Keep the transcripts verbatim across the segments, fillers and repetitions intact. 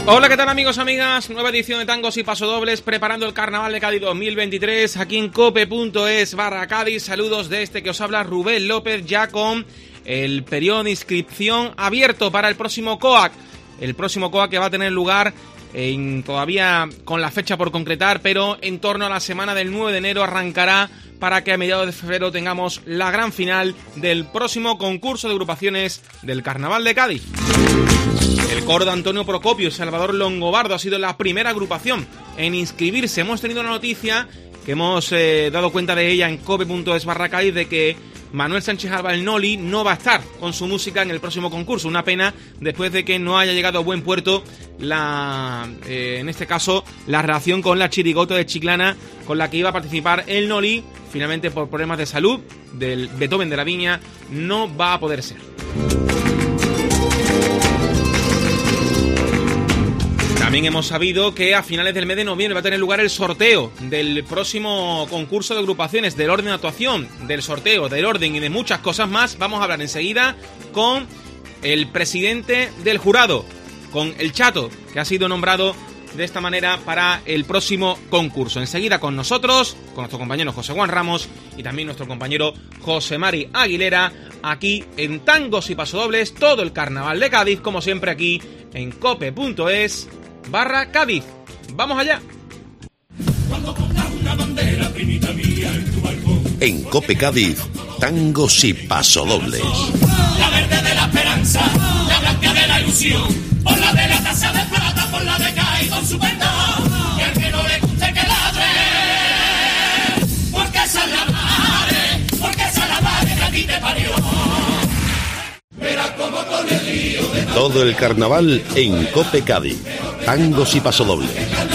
Hola, ¿qué tal amigos, amigas? Nueva edición de Tangos y Pasodobles, preparando el Carnaval de Cádiz dos mil veintitrés, aquí en cope.es barra Cádiz. Saludos de este que os habla Rubén López, ya con el periodo de inscripción abierto para el próximo C O A C. El próximo C O A C que va a tener lugar en, todavía con la fecha por concretar, pero en torno a la semana del nueve de enero arrancará para que a mediados de febrero tengamos la gran final del próximo concurso de agrupaciones del Carnaval de Cádiz. El coro de Antonio Procopio y Salvador Longobardo ha sido la primera agrupación en inscribirse. Hemos tenido una noticia que hemos eh, dado cuenta de ella en cope.es barra Cádiz, de que Manuel Sánchez Alba, el Noli, no va a estar con su música en el próximo concurso. Una pena, después de que no haya llegado a buen puerto la, eh, en este caso, la relación con la chirigota de Chiclana con la que iba a participar el Noli. Finalmente, por problemas de salud del Beethoven de la Viña, no va a poder ser. También hemos sabido que a finales del mes de noviembre va a tener lugar el sorteo del próximo concurso de agrupaciones, del orden de actuación, del sorteo, del orden y de muchas cosas más. Vamos a hablar enseguida con el presidente del jurado, con el Chato, que ha sido nombrado de esta manera para el próximo concurso. Enseguida con nosotros, con nuestro compañero José Juan Ramos y también nuestro compañero José Mari Aguilera, aquí en Tangos y Pasodobles, todo el Carnaval de Cádiz, como siempre aquí en cope.es barra Cádiz. ¡Vamos allá! Cuando pongas una bandera, primita mía, en tu balcón. En Cope Cádiz, Tangos y Pasodobles. La verde de la esperanza, la blanca de la ilusión, por la de la taza de plata, por la de Cádiz con su perdón. Y al que no le guste que ladre, porque esa es la madre, porque esa es la madre que a ti te parió. Verás como con el río de Todo el carnaval en Cope Cádiz, Tangos y Pasodobles.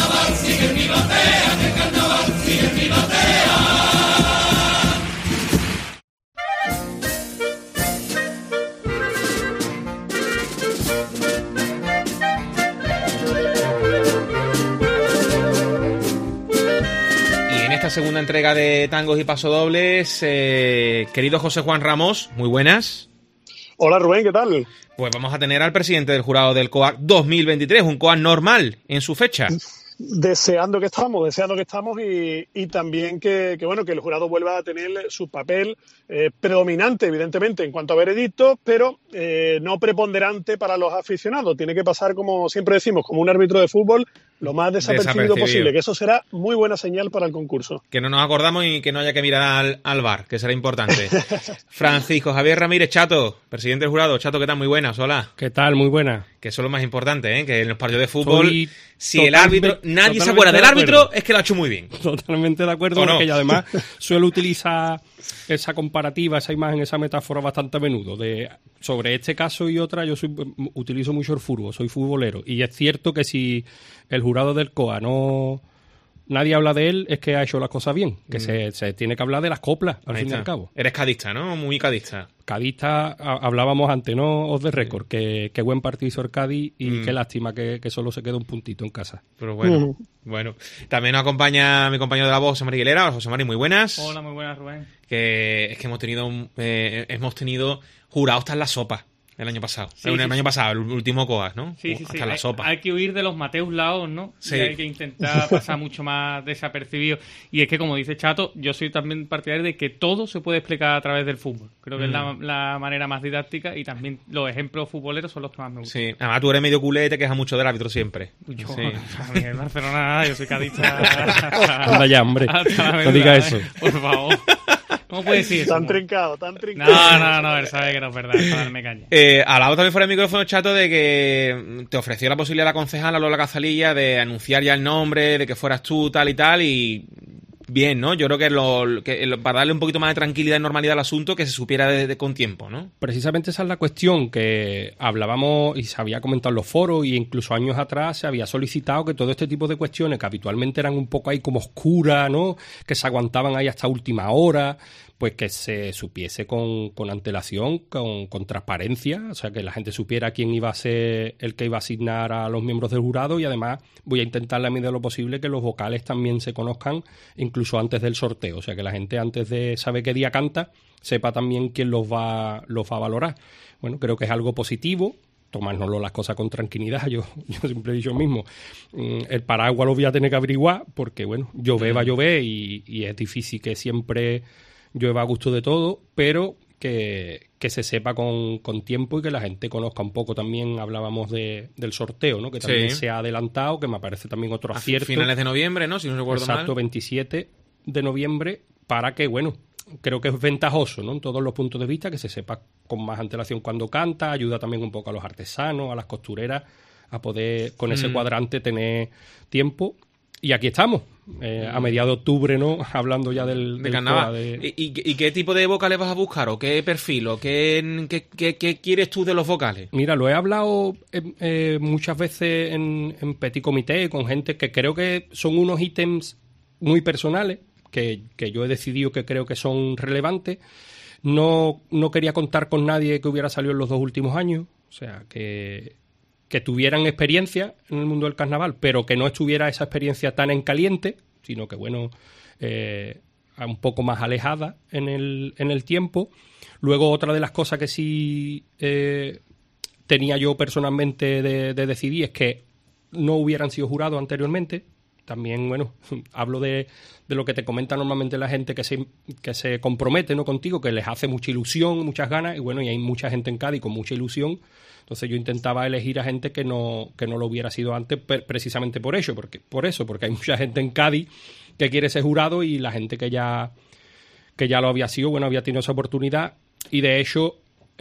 Y en esta segunda entrega de Tangos y Pasodobles, eh, querido José Juan Ramos, muy buenas. Hola Rubén, ¿qué tal? Pues vamos a tener al presidente del jurado del C O A C dos mil veintitrés, un C O A C normal en su fecha. Deseando que estamos, deseando que estamos y, y también que, que bueno que el jurado vuelva a tener su papel eh, predominante, evidentemente, en cuanto a veredictos, pero eh, no preponderante para los aficionados. Tiene que pasar, como siempre decimos, como un árbitro de fútbol, lo más desapercibido, desapercibido posible, que eso será muy buena señal para el concurso. Que no nos acordamos y que no haya que mirar al, al V A R, que será importante. Francisco Javier Ramírez, Chato, presidente del jurado. Chato, ¿qué tal? Muy buenas, hola. ¿Qué tal? Muy buena. Que eso es lo más importante, ¿eh? Que en los partidos de fútbol, Soy si el árbitro, nadie se acuerda del árbitro, es que lo ha hecho muy bien. Totalmente de acuerdo, porque no? Además suelo utilizar esa comparativa, esa imagen, esa metáfora bastante a menudo. De, sobre este caso y otra, yo soy, utilizo mucho el fútbol, soy futbolero. Y es cierto que si el jurado del C O A no... nadie habla de él, es que ha hecho las cosas bien. Que mm. se, se tiene que hablar de las coplas, al Ahí fin está. y al cabo. Eres cadista, ¿no? Muy cadista. Cadista, hablábamos antes, ¿no? Os de récord, que, que buen partido hizo el Cádiz y mm. qué lástima que, que solo se queda un puntito en casa. Pero bueno, mm. bueno. También nos acompaña mi compañero de la voz, José Mari Aguilera. José Mari, muy buenas. Hola, muy buenas, Rubén. Que es que hemos tenido, eh, hemos tenido jurados hasta en la sopa. El año pasado. Sí, el, sí, el año pasado, el último C O A C, ¿no? Sí, sí, Hasta sí. la hay, sopa. Hay que huir de los Mateus Laos, ¿no? Sí. Y hay que intentar pasar mucho más desapercibido. Y es que, como dice Chato, yo soy también partidario de que todo se puede explicar a través del fútbol. Creo que mm. es la, la manera más didáctica y también los ejemplos futboleros son los que más me gustan. Sí. Además, tú eres medio culé y te quejas mucho del árbitro siempre. Yo, sí. a mí en Barcelona nada, yo soy cadista. Anda ya, hombre. No digas eso. Por favor. ¿Cómo puede decir eso? Tan trincado, tan trincado. No, no, no, él sabe que no es verdad, es para darme caña. Eh, hablaba también fuera del micrófono, Chato, de que te ofreció la posibilidad a la concejala Lola Cazalilla de anunciar ya el nombre, de que fueras tú, tal y tal, y bien, ¿no? Yo creo que, lo, que lo, para darle un poquito más de tranquilidad y normalidad al asunto, que se supiera de, de, con tiempo, ¿no? Precisamente esa es la cuestión que hablábamos y se había comentado en los foros y incluso años atrás se había solicitado que todo este tipo de cuestiones que habitualmente eran un poco ahí como oscuras, ¿no? Que se aguantaban ahí hasta última hora, pues que se supiese con, con antelación, con, con transparencia, o sea, que la gente supiera quién iba a ser el que iba a asignar a los miembros del jurado, y además voy a intentar, la medida de lo posible, que los vocales también se conozcan incluso antes del sorteo, o sea, que la gente antes de saber qué día canta, sepa también quién los va, los va a valorar. Bueno, creo que es algo positivo, tomárnoslo las cosas con tranquilidad. Yo, yo siempre he dicho lo mismo. El paraguas lo voy a tener que averiguar porque, bueno, llover va a llover y, y es difícil que siempre llueva a gusto de todo, pero que, que se sepa con, con tiempo y que la gente conozca un poco. También hablábamos de, del sorteo, ¿no? Que también sí. se ha adelantado, que me parece también otro A acierto. finales de noviembre, ¿no? Si no recuerdo mal. Exacto, veintisiete de noviembre, para que, bueno, creo que es ventajoso, ¿no? En todos los puntos de vista, que se sepa con más antelación cuando canta, ayuda también un poco a los artesanos, a las costureras, a poder con ese mm. cuadrante tener tiempo. Y aquí estamos, eh, a mediados de octubre, ¿no? Hablando ya del, de del carnaval. De... ¿Y, y, ¿Y qué tipo de vocales vas a buscar? ¿O qué perfil? ¿O qué, qué, qué, qué quieres tú de los vocales? Mira, lo he hablado eh, eh, muchas veces en, en petit comité con gente que creo que son unos ítems muy personales, que, que yo he decidido que creo que son relevantes. No, no quería contar con nadie que hubiera salido en los dos últimos años, o sea, que... que tuvieran experiencia en el mundo del carnaval, pero que no estuviera esa experiencia tan en caliente, sino que, bueno, eh, un poco más alejada en el, en el tiempo. Luego, otra de las cosas que sí eh, tenía yo personalmente de, de decidir es que no hubieran sido jurados anteriormente. También, bueno, hablo de, de lo que te comenta normalmente la gente que se, que se compromete, ¿no?, contigo, que les hace mucha ilusión, muchas ganas, y bueno, y hay mucha gente en Cádiz con mucha ilusión. Entonces yo intentaba elegir a gente que no, que no lo hubiera sido antes, precisamente por eso, porque, por eso, porque hay mucha gente en Cádiz que quiere ser jurado y la gente que ya, que ya lo había sido, bueno, había tenido esa oportunidad, y de hecho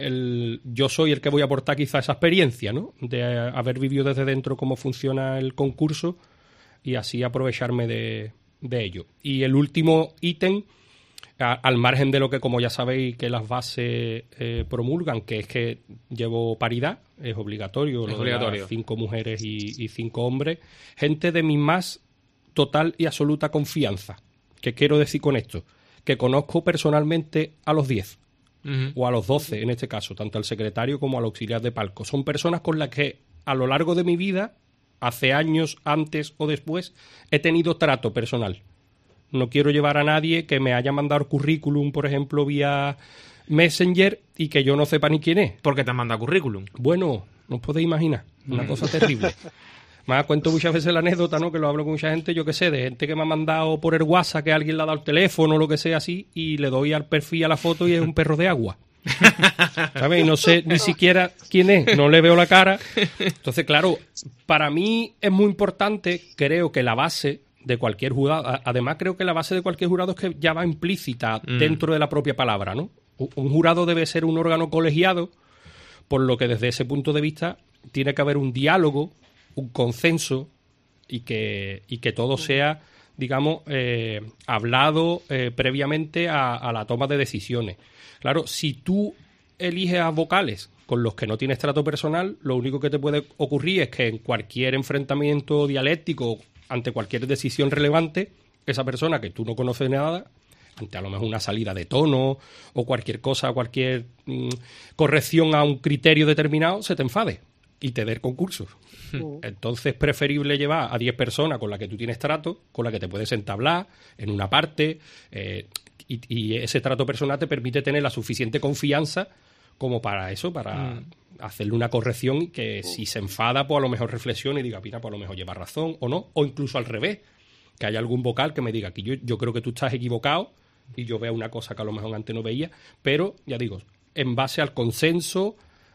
el, yo soy el que voy a aportar quizá esa experiencia, ¿no?, de haber vivido desde dentro cómo funciona el concurso y así aprovecharme de, de ello. Y el último ítem, a, al margen de lo que, como ya sabéis, que las bases eh, promulgan, que es que llevo paridad, es obligatorio, es lo obligatorio. de las cinco mujeres y, y cinco hombres, gente de mi más total y absoluta confianza. ¿Qué quiero decir con esto? Que conozco personalmente a los diez, uh-huh. o a los doce en este caso, tanto al secretario como al auxiliar de palco. Son personas con las que a lo largo de mi vida, hace años, antes o después, he tenido trato personal. No quiero llevar a nadie que me haya mandado currículum, por ejemplo, vía Messenger y que yo no sepa ni quién es. ¿Por qué te han mandado currículum? Bueno, no os podéis imaginar. Una cosa terrible. Me cuento muchas veces la anécdota, ¿no?, que lo hablo con mucha gente, yo qué sé, de gente que me ha mandado por el WhatsApp, que alguien le ha dado el teléfono o lo que sea así, y le doy al perfil a la foto y es un perro de agua. ¿Sabes? Y no sé ni siquiera quién es, no le veo la cara. Entonces, claro, para mí es muy importante, creo que la base de cualquier jurado, además creo que la base de cualquier jurado es que ya va implícita mm. dentro de la propia palabra, ¿no? Un jurado debe ser un órgano colegiado, por lo que desde ese punto de vista tiene que haber un diálogo, un consenso y que, y que todo sea, digamos, eh, hablado eh, previamente a, a la toma de decisiones. Claro, si tú eliges a vocales con los que no tienes trato personal, lo único que te puede ocurrir es que en cualquier enfrentamiento dialéctico, ante cualquier decisión relevante, esa persona que tú no conoces nada, ante a lo mejor una salida de tono o cualquier cosa, cualquier mmm, corrección a un criterio determinado, se te enfade y te dé el concurso. Uh. Entonces es preferible llevar a diez personas con las que tú tienes trato, con las que te puedes entablar en una parte, eh, y, y ese trato personal te permite tener la suficiente confianza como para eso, para mm. hacerle una corrección y que si se enfada, pues a lo mejor reflexione y diga, mira, pues a lo mejor lleva razón o no, o incluso al revés, que haya algún vocal que me diga que yo, yo creo que tú estás equivocado y yo veo una cosa que a lo mejor antes no veía, pero, ya digo, en base al consenso,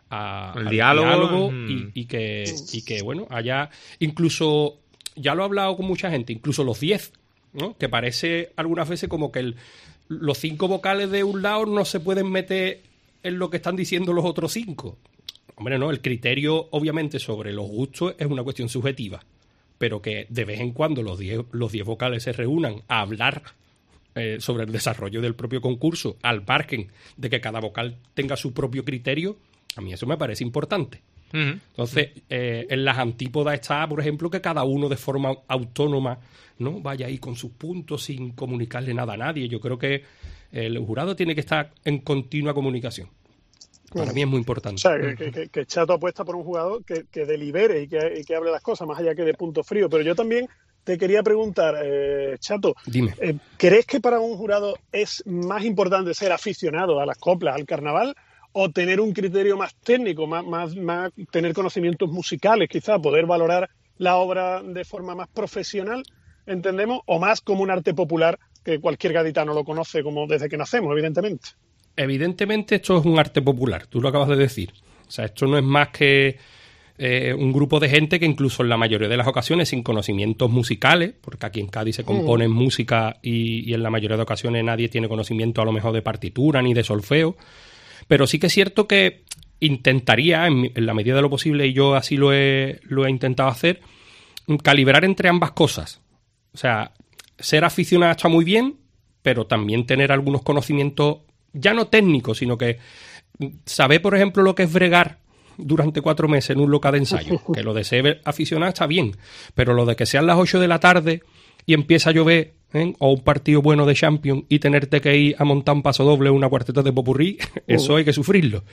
a, el al diálogo, diálogo mm. y, y, que, y que, bueno, haya incluso, ya lo he hablado con mucha gente, incluso los diez, ¿no?, que parece algunas veces como que el, los cinco vocales de un lado no se pueden meter en lo que están diciendo los otros cinco. Hombre, no, el criterio, obviamente, sobre los gustos es una cuestión subjetiva, pero que de vez en cuando los diez los diez vocales se reúnan a hablar eh, sobre el desarrollo del propio concurso, al margen de que cada vocal tenga su propio criterio, a mí eso me parece importante. Uh-huh. Entonces, eh, en las antípodas está, por ejemplo, que cada uno de forma autónoma, ¿no?, vaya ahí con sus puntos sin comunicarle nada a nadie. Yo creo que el jurado tiene que estar en continua comunicación. Para mí es muy importante. O sea, que, que, que Chato apuesta por un jugador que, que delibere y que, y que hable las cosas, más allá que de punto frío. Pero yo también te quería preguntar, eh, Chato, Dime. Eh, ¿crees que para un jurado es más importante ser aficionado a las coplas, al carnaval, o tener un criterio más técnico, más, más, más tener conocimientos musicales, quizá poder valorar la obra de forma más profesional, entendemos, o más como un arte popular que cualquier gaditano lo conoce como desde que nacemos, evidentemente. Evidentemente esto es un arte popular, tú lo acabas de decir. O sea, esto no es más que eh, un grupo de gente que incluso en la mayoría de las ocasiones sin conocimientos musicales, porque aquí en Cádiz se compone mm. música y, y en la mayoría de ocasiones nadie tiene conocimiento a lo mejor de partitura ni de solfeo, pero sí que es cierto que intentaría, en, en la medida de lo posible, y yo así lo he, lo he intentado hacer, calibrar entre ambas cosas. O sea, ser aficionado está muy bien, pero también tener algunos conocimientos, ya no técnicos, sino que saber, por ejemplo, lo que es bregar durante cuatro meses en un local de ensayo. Que lo de ser aficionado está bien, pero lo de que sean las ocho de la tarde y empieza a llover, ¿eh? O un partido bueno de Champions y tenerte que ir a montar un paso doble o una cuarteta de popurrí, eso hay que sufrirlo.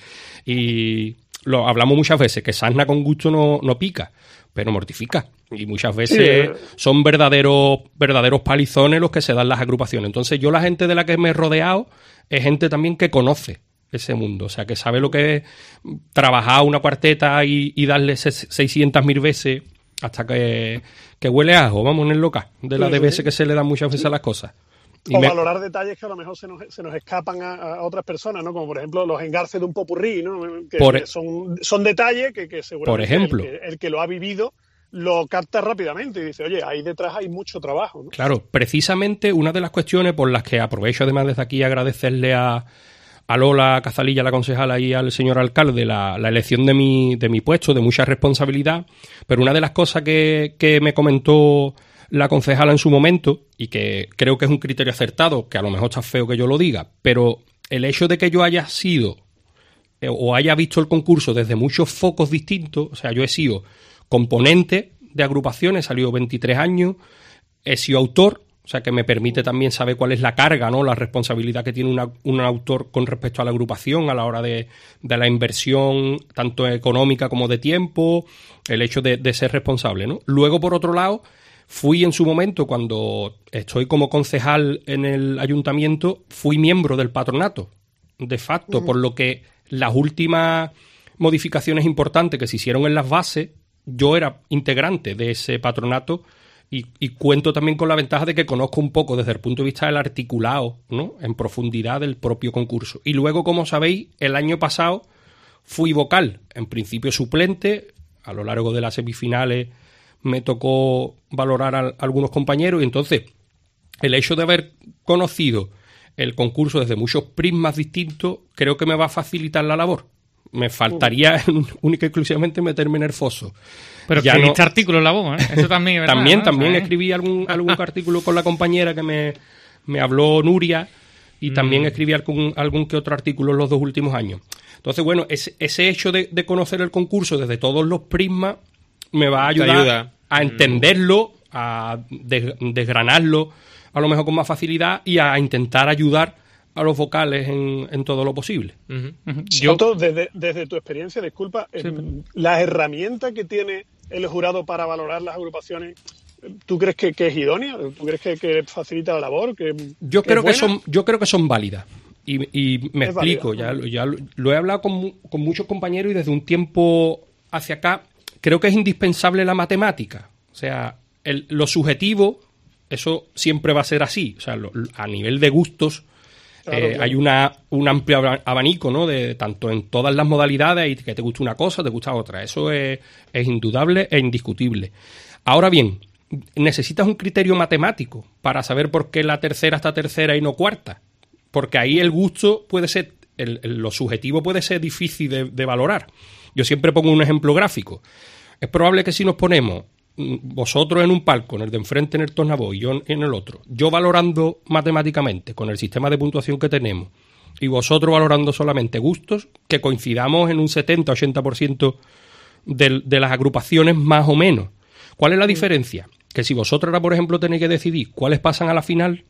Y lo hablamos muchas veces, que sarna con gusto no, no pica, pero mortifica. Y muchas veces sí. son verdaderos, verdaderos palizones los que se dan las agrupaciones. Entonces yo la gente de la que me he rodeado es gente también que conoce ese mundo, o sea, que sabe lo que es trabajar una cuarteta y, y darle seiscientas mil veces hasta que, que huele a ajo, vamos, en el local, de la sí, de veces sí. que se le dan muchas veces sí. a las cosas. Y o me... valorar detalles que a lo mejor se nos, se nos escapan a, a otras personas, ¿no? Como por ejemplo los engarces de un popurrí, ¿no? Que, por... que son, son detalles que, que seguramente por ejemplo. El, que, el que lo ha vivido lo capta rápidamente y dice, oye, ahí detrás hay mucho trabajo, ¿no? Claro, precisamente una de las cuestiones por las que aprovecho además desde aquí agradecerle a, a Lola Cazalilla, la concejala, y al señor alcalde la, la elección de mi, de mi puesto, de mucha responsabilidad, pero una de las cosas que, que me comentó la concejala en su momento, y que creo que es un criterio acertado, que a lo mejor está feo que yo lo diga, pero el hecho de que yo haya sido eh, o haya visto el concurso desde muchos focos distintos, o sea, yo he sido componente de agrupaciones, he salido veintitrés años, he sido autor, o sea que me permite también saber cuál es la carga, ¿no? La responsabilidad que tiene una, un autor con respecto a la agrupación a la hora de, de la inversión, tanto económica como de tiempo, el hecho de, de ser responsable, ¿no? Luego, por otro lado, fui en su momento, cuando estoy como concejal en el ayuntamiento, fui miembro del patronato, de facto, uh-huh. por lo que las últimas modificaciones importantes que se hicieron en las bases, yo era integrante de ese patronato y, y cuento también con la ventaja de que conozco un poco desde el punto de vista del articulado, ¿no? En profundidad del propio concurso. Y luego, como sabéis, el año pasado fui vocal, en principio suplente, a lo largo de las semifinales me tocó valorar a algunos compañeros y entonces el hecho de haber conocido el concurso desde muchos prismas distintos creo que me va a facilitar la labor. Me faltaría uh. única y exclusivamente meterme en el foso. Pero ya escribiste no... artículos en la bomba, ¿eh? Eso también es verdad. También, ¿no? también o sea, escribí algún, algún artículo con la compañera que me, me habló Nuria y mm. también escribí algún, algún que otro artículo en los dos últimos años. Entonces, bueno, ese, ese hecho de, de conocer el concurso desde todos los prismas me va a ayudar ayuda. a entenderlo, a des, desgranarlo a lo mejor con más facilidad y a intentar ayudar a los vocales en, en todo lo posible. Uh-huh. Uh-huh. Yo, Soto, desde, desde tu experiencia, disculpa, sí, eh, las herramientas que tiene el jurado para valorar las agrupaciones, ¿tú crees que, que es idónea? ¿Tú crees que, que facilita la labor? Que, yo, que creo que son, yo creo que son válidas. Y, y me es explico, válida. ya, ya lo, lo he hablado con, con muchos compañeros y desde un tiempo hacia acá creo que es indispensable la matemática. O sea, el, lo subjetivo, eso siempre va a ser así. O sea, lo, a nivel de gustos, Claro, eh, claro. hay una un amplio abanico, ¿no? De tanto en todas las modalidades y que te gusta una cosa, te gusta otra. Eso es, es indudable e indiscutible. Ahora bien, necesitas un criterio matemático para saber por qué la tercera está tercera y no cuarta. Porque ahí el gusto puede ser, el, el, lo subjetivo puede ser difícil de, de valorar. Yo siempre pongo un ejemplo gráfico. Es probable que si nos ponemos vosotros en un palco, en el de enfrente en el Tornabó y yo en el otro, yo valorando matemáticamente con el sistema de puntuación que tenemos y vosotros valorando solamente gustos, que coincidamos en un setenta a ochenta por ciento de, de las agrupaciones más o menos. ¿Cuál es la diferencia? Que si vosotros ahora, por ejemplo, tenéis que decidir cuáles pasan a la final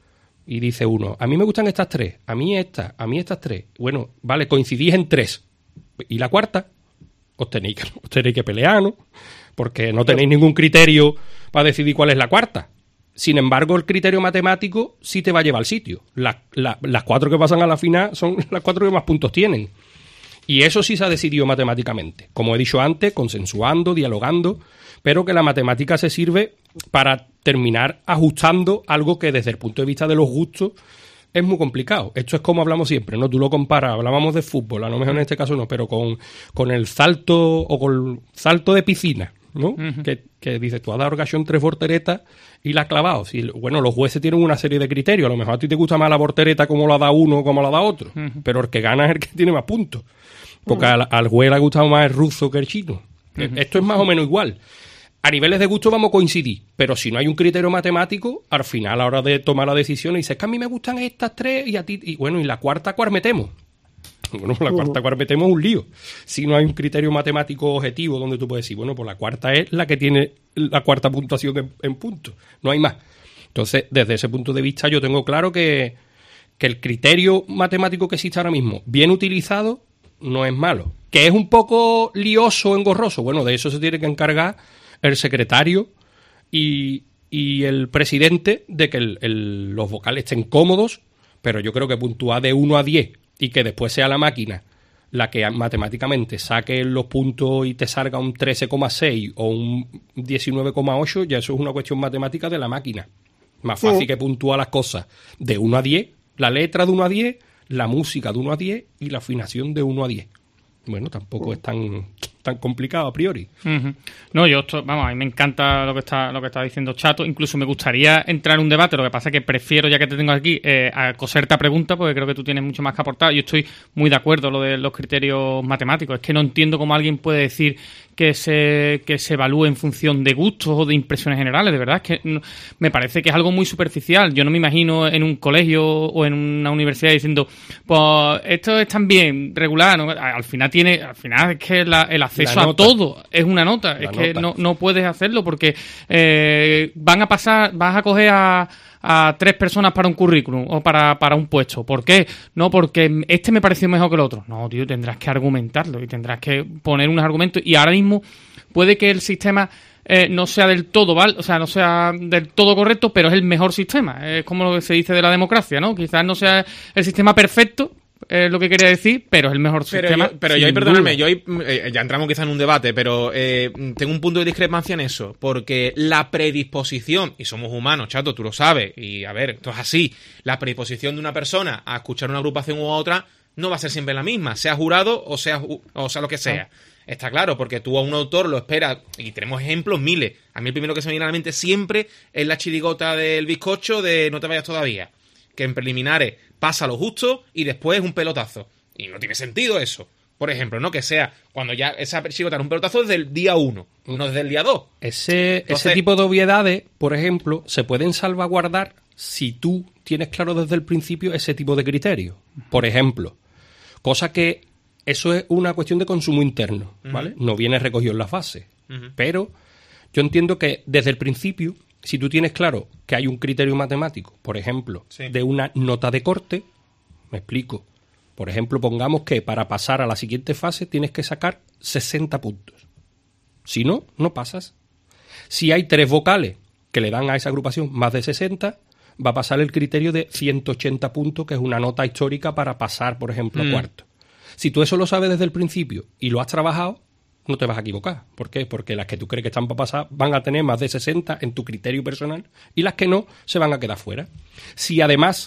y dice uno, a mí me gustan estas tres, a mí estas, a mí estas tres. Bueno, vale, coincidís en tres. ¿Y la cuarta? Os tenéis que, os tenéis que pelear, ¿no? Porque no tenéis ningún criterio para decidir cuál es la cuarta. Sin embargo, el criterio matemático sí te va a llevar al sitio. La, la, las cuatro que pasan a la final son las cuatro que más puntos tienen. Y eso sí se ha decidido matemáticamente. Como he dicho antes, consensuando, dialogando, pero que la matemática se sirve para terminar ajustando algo que desde el punto de vista de los gustos es muy complicado. Esto es como hablamos siempre, ¿no? Tú lo comparas, hablábamos de fútbol, a lo mejor en este caso no, pero con, con el salto o con el salto de piscina, ¿no? Uh-huh. Que, que dices, tú has dado ocasión tres volteretas y la has clavado. Si, bueno, los jueces tienen una serie de criterios. A lo mejor a ti te gusta más la voltereta como la da uno o como la da otro. Uh-huh. Pero el que gana es el que tiene más puntos. Porque uh-huh. al, al juez le ha gustado más el ruso que el chino. Uh-huh. Esto es más o menos igual. A niveles de gusto vamos a coincidir, pero si no hay un criterio matemático, al final, a la hora de tomar la decisión, dices que a mí me gustan estas tres y a ti, y bueno, y la cuarta, ¿cuál metemos? Bueno, la cuarta, ¿cuál metemos? Es un lío. Si no hay un criterio matemático objetivo donde tú puedes decir, bueno, pues la cuarta es la que tiene la cuarta puntuación en, en puntos, no hay más. Entonces, desde ese punto de vista, yo tengo claro que, que el criterio matemático que existe ahora mismo, bien utilizado, no es malo. Que es un poco lioso, engorroso, bueno, de eso se tiene que encargar el secretario y, y el presidente, de que el, el, los vocales estén cómodos, pero yo creo que puntúa de uno a diez y que después sea la máquina la que matemáticamente saque los puntos y te salga un trece coma seis o un diecinueve coma ocho, ya eso es una cuestión matemática de la máquina. Más fácil sí. que puntúa las cosas de uno a diez, la letra de uno a diez, la música de uno a diez y la afinación de uno a diez. Bueno, tampoco uh. es tan... tan complicado a priori. Uh-huh. No, yo, esto, vamos, a mí me encanta lo que está lo que está diciendo Chato. Incluso me gustaría entrar en un debate, lo que pasa es que prefiero, ya que te tengo aquí, eh, a coserte a pregunta, porque creo que tú tienes mucho más que aportar. Yo estoy muy de acuerdo con lo de los criterios matemáticos. Es que no entiendo cómo alguien puede decir que se que se evalúe en función de gustos o de impresiones generales. De verdad, es que no, me parece que es algo muy superficial. Yo no me imagino en un colegio o en una universidad diciendo, pues esto es también regular, ¿no? Al final tiene, al final es que la, el acceso a todo es una nota. La es que nota. No, no puedes hacerlo porque eh, van a pasar, vas a coger a, a tres personas para un currículum o para, para un puesto. ¿Por qué? No, porque este me pareció mejor que el otro. No, tío, tendrás que argumentarlo y tendrás que poner unos argumentos. Y ahora mismo puede que el sistema eh, no sea del todo, ¿vale? O sea, no sea del todo correcto, pero es el mejor sistema. Es como lo que se dice de la democracia, ¿no? Quizás no sea el sistema perfecto, es lo que quería decir, pero es el mejor pero sistema. Yo, pero yo ahí, perdóname, yo ahí, eh, ya entramos quizá en un debate, pero eh, tengo un punto de discrepancia en eso, porque la predisposición, y somos humanos, Chato, tú lo sabes, y a ver, esto es así, la predisposición de una persona a escuchar una agrupación u otra no va a ser siempre la misma, sea jurado o sea, o sea lo que sea. Ah. Está claro, porque tú a un autor lo esperas, y tenemos ejemplos miles. A mí el primero que se me viene a la mente siempre es la chirigota del bizcocho de No te vayas todavía, que en preliminares pasa lo justo y después es un pelotazo. Y no tiene sentido eso. Por ejemplo, ¿no? Que sea cuando ya esa chirigota es un pelotazo desde el día uno, no desde el día dos. Ese, Entonces, ese tipo de obviedades, por ejemplo, se pueden salvaguardar si tú tienes claro desde el principio ese tipo de criterios. Por ejemplo, cosa que eso es una cuestión de consumo interno, ¿vale? Uh-huh. No viene recogido en las bases. Uh-huh. Pero yo entiendo que desde el principio, si tú tienes claro que hay un criterio matemático, por ejemplo, sí. de una nota de corte, me explico. Por ejemplo, pongamos que para pasar a la siguiente fase tienes que sacar sesenta puntos. Si no, no pasas. Si hay tres vocales que le dan a esa agrupación más de sesenta, va a pasar el criterio de ciento ochenta puntos, que es una nota histórica para pasar, por ejemplo, a mm. cuarto. Si tú eso lo sabes desde el principio y lo has trabajado, no te vas a equivocar. ¿Por qué? Porque las que tú crees que están para pasar van a tener más de sesenta en tu criterio personal y las que no se van a quedar fuera. Si además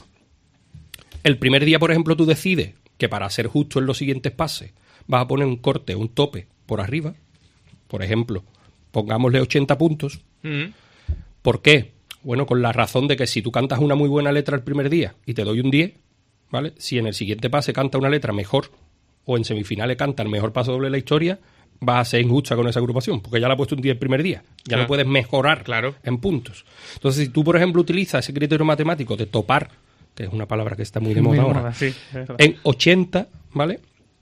el primer día, por ejemplo, tú decides que para ser justo en los siguientes pases vas a poner un corte, un tope por arriba, por ejemplo, pongámosle ochenta puntos. Mm. ¿Por qué? Bueno, con la razón de que si tú cantas una muy buena letra el primer día y te doy un diez, ¿vale? Si en el siguiente pase canta una letra mejor o en semifinales canta el mejor paso doble de la historia, vas a ser injusta con esa agrupación, porque ya le ha puesto un diez el primer día. Ya claro. no puedes mejorar claro. en puntos. Entonces, si tú, por ejemplo, utilizas ese criterio matemático de topar, que es una palabra que está muy de moda ahora, moda, sí, en ochenta, ¿vale?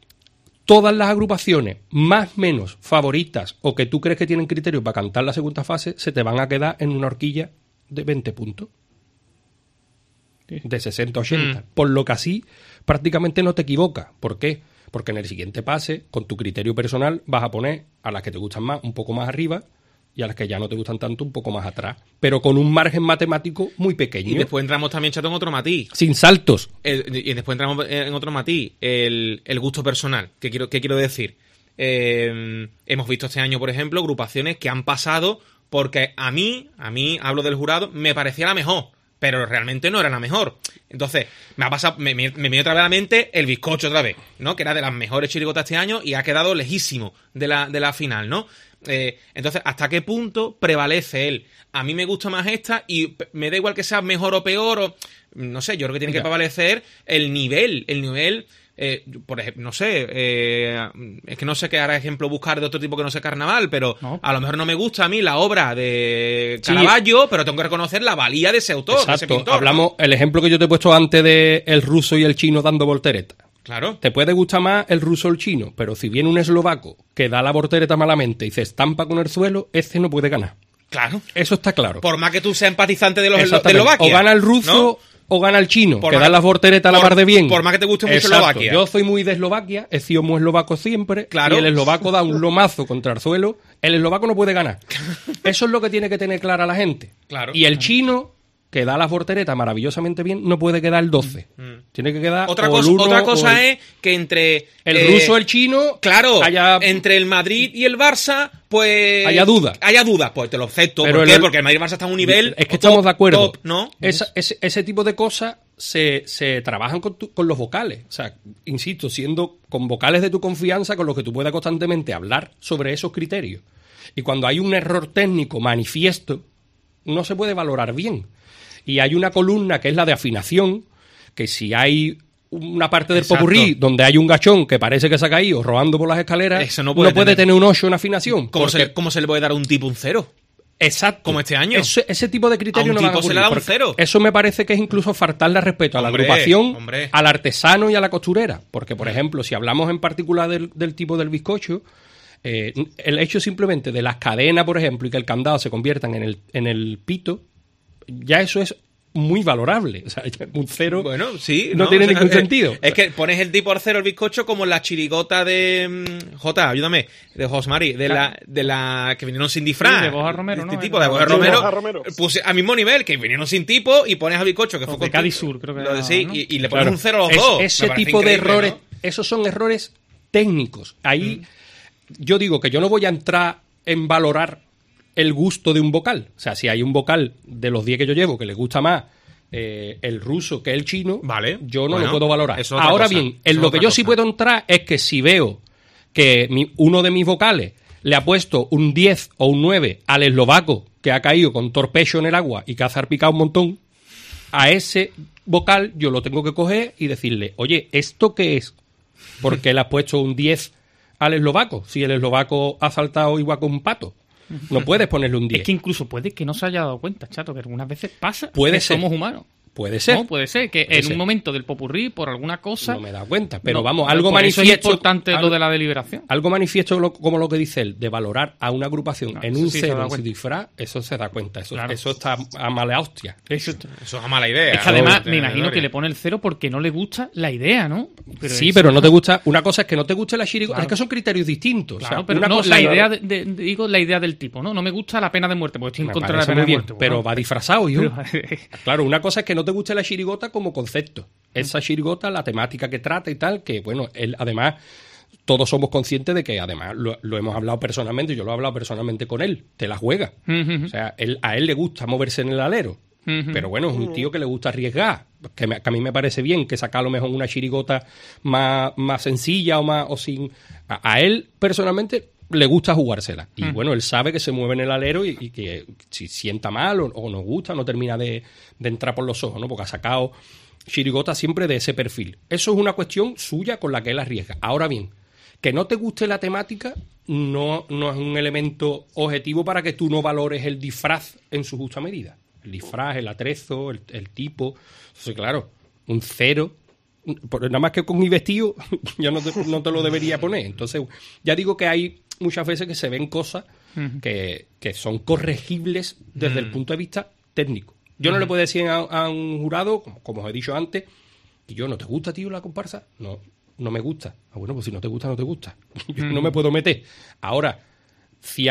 Todas las agrupaciones más menos favoritas o que tú crees que tienen criterios para cantar la segunda fase, se te van a quedar en una horquilla de veinte puntos. Sí. De sesenta a ochenta. Mm. Por lo que así prácticamente no te equivocas. ¿Por qué? Porque en el siguiente pase, con tu criterio personal, vas a poner a las que te gustan más un poco más arriba y a las que ya no te gustan tanto un poco más atrás, pero con un margen matemático muy pequeño. Y después entramos también, Chato, en otro matiz. Sin saltos. El, y después entramos en otro matiz, el, el gusto personal. ¿Qué quiero, qué quiero decir? Eh, hemos visto este año, por ejemplo, agrupaciones que han pasado porque a mí, a mí, hablo del jurado, me parecía la mejor, pero realmente no era la mejor. Entonces, me ha pasado, me, me, me viene otra vez a la mente el bizcocho otra vez, ¿no? Que era de las mejores chirigotas este año y ha quedado lejísimo de la, de la final, ¿no? Eh, entonces, ¿hasta qué punto prevalece él? A mí me gusta más esta y me da igual que sea mejor o peor, o no sé, yo creo que tiene que prevalecer el nivel, el nivel, eh, por ejemplo, no sé, eh, es que no sé qué ahora ejemplo buscar de otro tipo que no sea carnaval, pero no. A lo mejor no me gusta a mí la obra de Caravaggio, sí. Pero tengo que reconocer la valía de ese autor, exacto. De ese pintor. Hablamos, ¿no? El ejemplo que yo te he puesto antes de el ruso y el chino dando voltereta. Claro. Te puede gustar más el ruso o el chino, pero si viene un eslovaco que da la voltereta malamente y se estampa con el suelo, ese no puede ganar. Claro. Eso está claro. Por más que tú seas empatizante de los de Eslovaquia. O gana el ruso, ¿no? O gana el chino, por que da las volteretas a la mar de bien. Por más que te guste mucho exacto. Eslovaquia. Yo soy muy de Eslovaquia, he sido muy eslovaco siempre, claro. Y el eslovaco da un lomazo contra el suelo, el eslovaco no puede ganar. Eso es lo que tiene que tener clara la gente. Claro. Y el chino, que da las volteretas maravillosamente bien, no puede quedar el doce. Mm. Tiene que quedar otra o cosa, el uno, otra cosa el... es que entre el eh, ruso, el chino, claro, haya... entre el Madrid y el Barça, pues haya dudas. Haya dudas, pues te lo acepto. Pero ¿Por qué? el... Porque el Madrid y el Barça están a un nivel es que top, estamos de acuerdo, top, ¿no? Esa, ese, ese tipo de cosas se, se trabajan con, tu, con los vocales. O sea, insisto, siendo con vocales de tu confianza con los que tú puedas constantemente hablar sobre esos criterios. Y cuando hay un error técnico manifiesto, no se puede valorar bien. Y hay una columna que es la de afinación, que si hay una parte del popurrí donde hay un gachón que parece que se ha caído rodando por las escaleras, eso no puede, no puede tener... tener un ocho en afinación. ¿Cómo, porque... se le, ¿Cómo se le puede dar a un tipo un cero? Exacto. Como este año. Ese, ese tipo de criterio a un no tipo va a se le da un cero. Eso me parece que es incluso faltarle respeto a la hombre, agrupación, hombre. al artesano y a la costurera. Porque, por ejemplo, si hablamos en particular del, del tipo del bizcocho, eh, el hecho simplemente de las cadenas, por ejemplo, y que el candado se conviertan en el, en el pito, ya eso es muy valorable. O sea, un cero bueno, sí, no, no tiene o sea, ningún es, sentido. Es que pones el tipo al cero el bizcocho como la chirigota de um, J, ayúdame, de Josmari, de la de la que vinieron sin disfraz. Sí, de Borja Romero, este ¿no? tipo de Borja Romero, Romero. Puse a mismo nivel, que vinieron sin tipo y pones al bizcocho que fue de Cádiz Sur, creo que lo de, era, sí, ¿no? y, y le pones claro. un cero a los es, dos. Ese tipo de errores, ¿no? Esos son errores técnicos. Ahí mm. yo digo que yo no voy a entrar en valorar el gusto de un vocal. O sea, si hay un vocal de los diez que yo llevo que le gusta más eh, el ruso que el chino, vale, yo no bueno, lo puedo valorar. cosa, Ahora bien, en lo que yo cosa. sí puedo entrar es que si veo que mi, uno de mis vocales le ha puesto un diez o un nueve al eslovaco que ha caído con torpecho en el agua y que ha zarpicado un montón, a ese vocal yo lo tengo que coger y decirle, oye, ¿esto qué es? ¿Por qué le has puesto un diez al eslovaco? Si el eslovaco ha saltado igual que un pato. No puedes ponerle un diez. Es que incluso puede que no se haya dado cuenta, Chato, que algunas veces pasa puede que ser. somos humanos. Puede ser. No, puede ser que puede en ser. un momento del popurrí, por alguna cosa... No me he dado cuenta, pero no, vamos, algo por manifiesto... Eso es importante algo, lo de la deliberación. Algo manifiesto lo, como lo que dice él, de valorar a una agrupación no, en un sí cero en su disfraz, eso se da cuenta. Eso, claro. eso está a mala hostia. Eso, eso es a mala idea. Es que además no, me imagino que le pone el cero porque no le gusta la idea, ¿no? Pero sí, eso, pero no te gusta... Una cosa es que no te guste la chirigota, claro. Es que son criterios distintos. Claro, o sea, pero una no, cosa la es, idea, de, de, digo la idea del tipo, ¿no? No me gusta la pena de muerte, porque estoy en contra de la pena de bien, muerte. Pero bueno, va disfrazado, hijo. Pero... Claro, una cosa es que no te guste la chirigota como concepto. Esa chirigota, la temática que trata y tal, que bueno, él además, todos somos conscientes de que además lo, lo hemos hablado personalmente, yo lo he hablado personalmente con él, te la juega. Uh-huh. O sea, él, a él le gusta moverse en el alero, uh-huh. Pero bueno, es un tío que le gusta arriesgar, que, me, que a mí me parece bien que sacar a lo mejor una chirigota más, más sencilla o más o sin... A, a él personalmente le gusta jugársela. Y uh-huh. Bueno, él sabe que se mueve en el alero y, y que si sienta mal o, o no gusta, no termina de, de entrar por los ojos, ¿no? Porque ha sacado chirigota siempre de ese perfil. Eso es una cuestión suya con la que él arriesga. Ahora bien, que no te guste la temática no, no es un elemento objetivo para que tú no valores el disfraz en su justa medida. El disfraz, el atrezo, el, el tipo. Entonces, claro, un cero, nada más que con mi vestido, yo no te, no te lo debería poner. Entonces, ya digo que hay muchas veces que se ven cosas uh-huh. que, que son corregibles desde uh-huh. el punto de vista técnico. Yo uh-huh. no le puedo decir a, a un jurado, como, como os he dicho antes, que yo, ¿no te gusta, tío, la comparsa? No, no me gusta. Ah, bueno, pues si no te gusta, no te gusta. Yo uh-huh. no me puedo meter. Ahora, si ha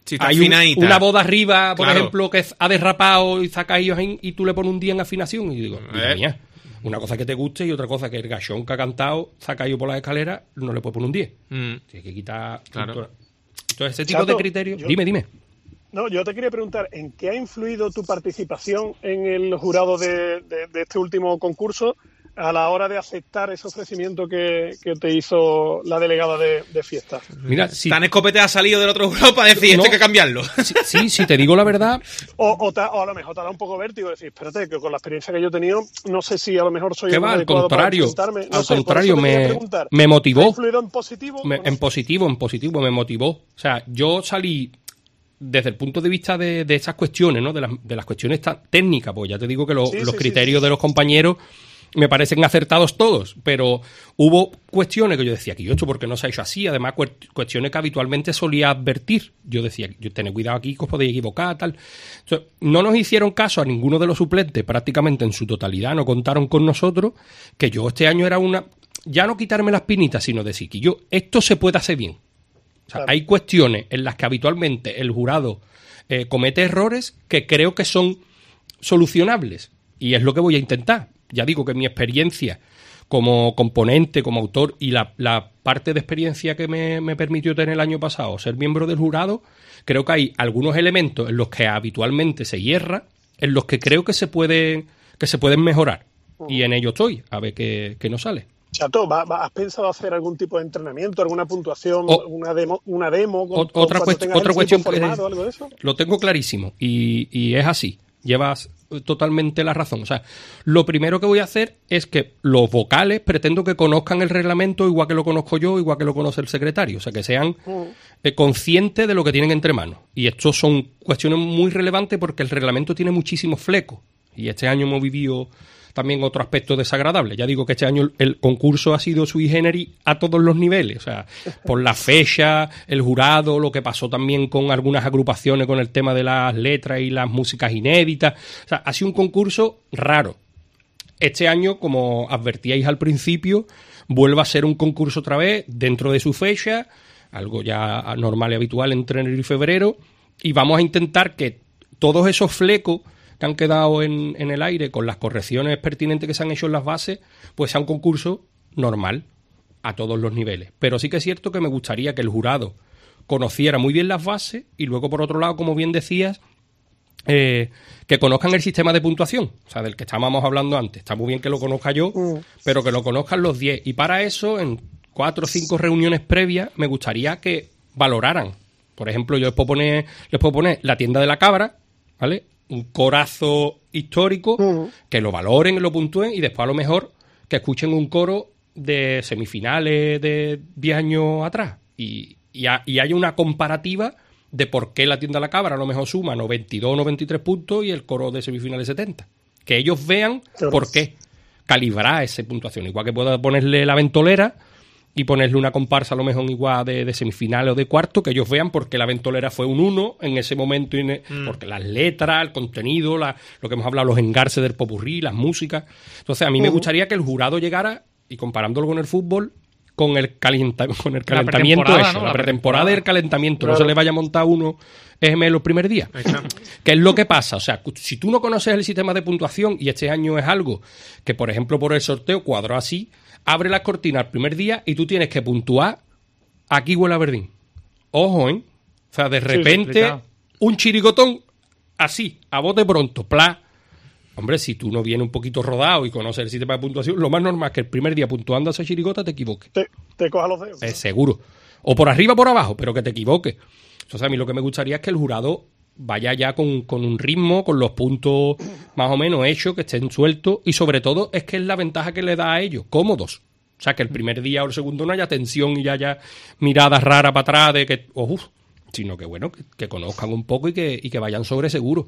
Sí, está hay un- afinadita. una boda arriba, por Claro. ejemplo, que ha derrapado y se ha caído ahí, y tú le pones un día en afinación y digo, mira Eh. mía, una cosa que te guste y otra cosa que el gachón que ha cantado se ha caído por las escaleras, no le puedes poner un diez. Mm. Tienes que quitar... Claro. Entonces, ese tipo Chato, de criterios... yo- Dime, dime. No, yo te quería preguntar, ¿en qué ha influido tu participación en el jurado de, de- de este último concurso a la hora de aceptar ese ofrecimiento que, que te hizo la delegada de, de fiestas? Mira, si, Tan escopete ha salido del otro grupo para decir, esto No. hay que cambiarlo. si, sí, si te digo la verdad, O, o, te- o a lo mejor te da un poco vértigo decir, espérate, que con la experiencia que yo he tenido, no sé si a lo mejor soy que el va, más al adecuado para contrario, presentarme. No al sé, por contrario, eso te quería me, preguntar, me ¿ha motivó. influido en positivo? Me- o no? en positivo, en positivo, me motivó. O sea, yo salí desde el punto de vista de, de esas cuestiones, ¿no? De las, de las cuestiones tan técnicas, pues ya te digo que lo- Sí, los sí, criterios sí, sí. de los compañeros me parecen acertados todos, pero hubo cuestiones que yo decía que yo esto porque no se ha hecho así, además cuer- cuestiones que habitualmente solía advertir. Yo decía, yo tened cuidado aquí que os podéis equivocar, tal. Entonces, no nos hicieron caso a ninguno de los suplentes, prácticamente en su totalidad, no contaron con nosotros, que yo este año era una... Ya no quitarme las pinitas, sino decir que yo, esto se puede hacer bien. O sea, Claro. hay cuestiones en las que habitualmente el jurado eh, comete errores que creo que son solucionables. Y es lo que voy a intentar. Ya digo que mi experiencia como componente, como autor, y la, la parte de experiencia que me, me permitió tener el año pasado, ser miembro del jurado, creo que hay algunos elementos en los que habitualmente se hierra, en los que creo que se pueden, que se pueden mejorar. Y en ello estoy, a ver qué, qué nos sale. Chato, ¿va- va- ¿has pensado hacer algún tipo de entrenamiento, alguna puntuación, O- una demo, una demo con, O- con otra cuando cuest- tengas otra el cuestión equipo que- formado, algo de eso? Lo tengo clarísimo y, y es así. Llevas totalmente la razón. O sea, lo primero que voy a hacer es que los vocales pretendo que conozcan el reglamento igual que lo conozco yo, igual que lo conoce el secretario. O sea, que sean eh, conscientes de lo que tienen entre manos. Y esto son cuestiones muy relevantes porque el reglamento tiene muchísimos flecos. Y este año hemos vivido también otro aspecto desagradable. Ya digo que este año el concurso ha sido sui generis a todos los niveles, o sea, por la fecha, el jurado, lo que pasó también con algunas agrupaciones con el tema de las letras y las músicas inéditas. O sea, ha sido un concurso raro. Este año, como advertíais al principio, vuelve a ser un concurso otra vez dentro de su fecha, algo ya normal y habitual entre enero y febrero, y vamos a intentar que todos esos flecos que han quedado en, en el aire con las correcciones pertinentes que se han hecho en las bases, pues sea un concurso normal a todos los niveles. Pero sí que es cierto que me gustaría que el jurado conociera muy bien las bases y luego, por otro lado, como bien decías, eh, que conozcan el sistema de puntuación, o sea, del que estábamos hablando antes. Está muy bien que lo conozca yo, pero que lo conozcan los diez. Y para eso, en cuatro o cinco reuniones previas, me gustaría que valoraran. Por ejemplo, yo les puedo poner, les puedo poner La Tienda de la Cabra, ¿vale? Un corazo histórico, uh-huh. que lo valoren, lo puntúen y después a lo mejor que escuchen un coro de semifinales de diez años atrás y, y, ha, y haya una comparativa de por qué La Tienda de la Cabra a lo mejor suma noventa y dos o noventa y tres puntos y el coro de semifinales setenta. Que ellos vean por qué calibrar esa puntuación. Igual que pueda ponerle La Ventolera y ponerle una comparsa a lo mejor igual de, de semifinales o de cuarto, que ellos vean porque La Ventolera fue un uno en ese momento, y ne- mm. porque las letras, el contenido, la, lo que hemos hablado, los engarces del popurrí, las músicas. Entonces a mí uh-huh. me gustaría que el jurado llegara, y comparándolo con el fútbol, con el, calienta, con el calentamiento, eso, ¿no? La, la pretemporada y el calentamiento, claro. No se le vaya a montar uno E G M los primeros días. ¿Qué es lo que pasa? O sea, si tú no conoces el sistema de puntuación, y este año es algo que, por ejemplo, por el sorteo cuadró así, abre las cortinas el primer día y tú tienes que puntuar aquí huele a Verdín. Ojo, ¿eh? O sea, de repente, sí, un chirigotón así, a bote pronto, pla. Hombre, si tú no vienes un poquito rodado y conoces el sistema de puntuación, lo más normal es que el primer día puntuando a esa chirigota te equivoques. Te, te coja los dedos. Es seguro. O por arriba o por abajo, pero que te equivoques. Entonces, a mí lo que me gustaría es que el jurado vaya ya con, con un ritmo, con los puntos más o menos hechos, que estén sueltos, y sobre todo es que es la ventaja que le da a ellos, cómodos. O sea, que el primer día o el segundo no haya tensión y haya miradas raras para atrás de que, oh, uf, sino que bueno, que, que conozcan un poco y que, y que vayan sobre seguro.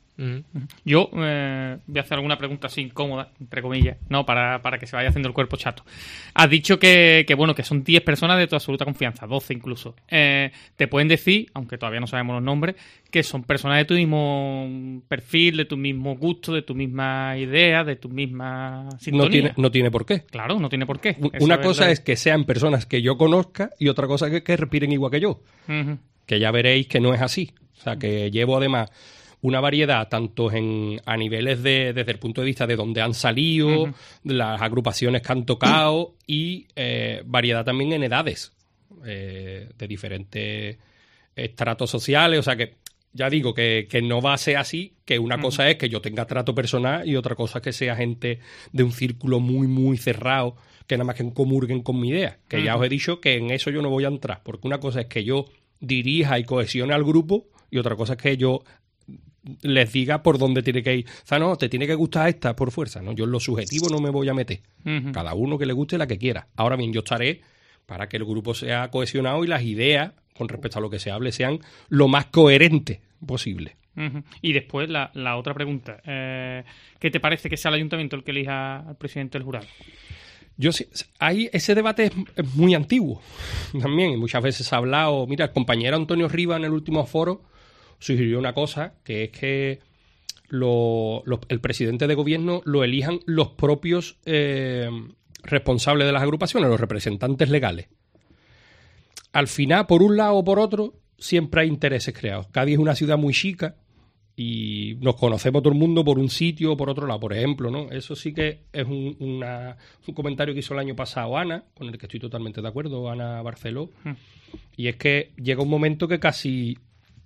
Yo eh, voy a hacer alguna pregunta así incómoda, entre comillas, no para, para que se vaya haciendo el cuerpo chato. Has dicho que, que bueno, que son diez personas de tu absoluta confianza, doce incluso. Eh, te pueden decir, aunque todavía no sabemos los nombres, que son personas de tu mismo perfil, de tu mismo gusto, de tu misma idea, de tu misma sintonía. No tiene, no tiene por qué. Claro, no tiene por qué. Eso Una cosa es, es que sean personas que yo conozca y otra cosa es que, que respiren igual que yo. Uh-huh. que ya veréis que no es así. O sea, que llevo además una variedad tanto en a niveles de desde el punto de vista de dónde han salido, uh-huh. las agrupaciones que han tocado y eh, variedad también en edades eh, de diferentes estratos sociales. O sea que ya digo que, que no va a ser así, que una uh-huh. cosa es que yo tenga trato personal y otra cosa es que sea gente de un círculo muy, muy cerrado que nada más que comulguen con mi idea. Que uh-huh. ya os he dicho que en eso yo no voy a entrar, porque una cosa es que yo dirija y cohesione al grupo y otra cosa es que yo les diga por dónde tiene que ir. O sea, no, te tiene que gustar esta por fuerza, ¿no? Yo en lo subjetivo no me voy a meter. Uh-huh. Cada uno que le guste la que quiera. Ahora bien, yo estaré para que el grupo sea cohesionado y las ideas, con respecto a lo que se hable, sean lo más coherentes posible. Uh-huh. Y después la, la otra pregunta. Eh, ¿Qué te parece que sea el ayuntamiento el que elija al presidente del jurado? Yo sí, hay, ese debate es, es muy antiguo también. Y muchas veces se ha hablado. Mira, el compañero Antonio Rivas en el último foro sugirió una cosa, que es que lo, lo, el presidente de gobierno lo elijan los propios eh, responsables de las agrupaciones, los representantes legales. Al final, por un lado o por otro, siempre hay intereses creados. Cádiz es una ciudad muy chica y nos conocemos todo el mundo por un sitio o por otro lado, por ejemplo, ¿no? Eso sí que es un, una, un comentario que hizo el año pasado Ana, con el que estoy totalmente de acuerdo, Ana Barceló, mm. y es que llega un momento que casi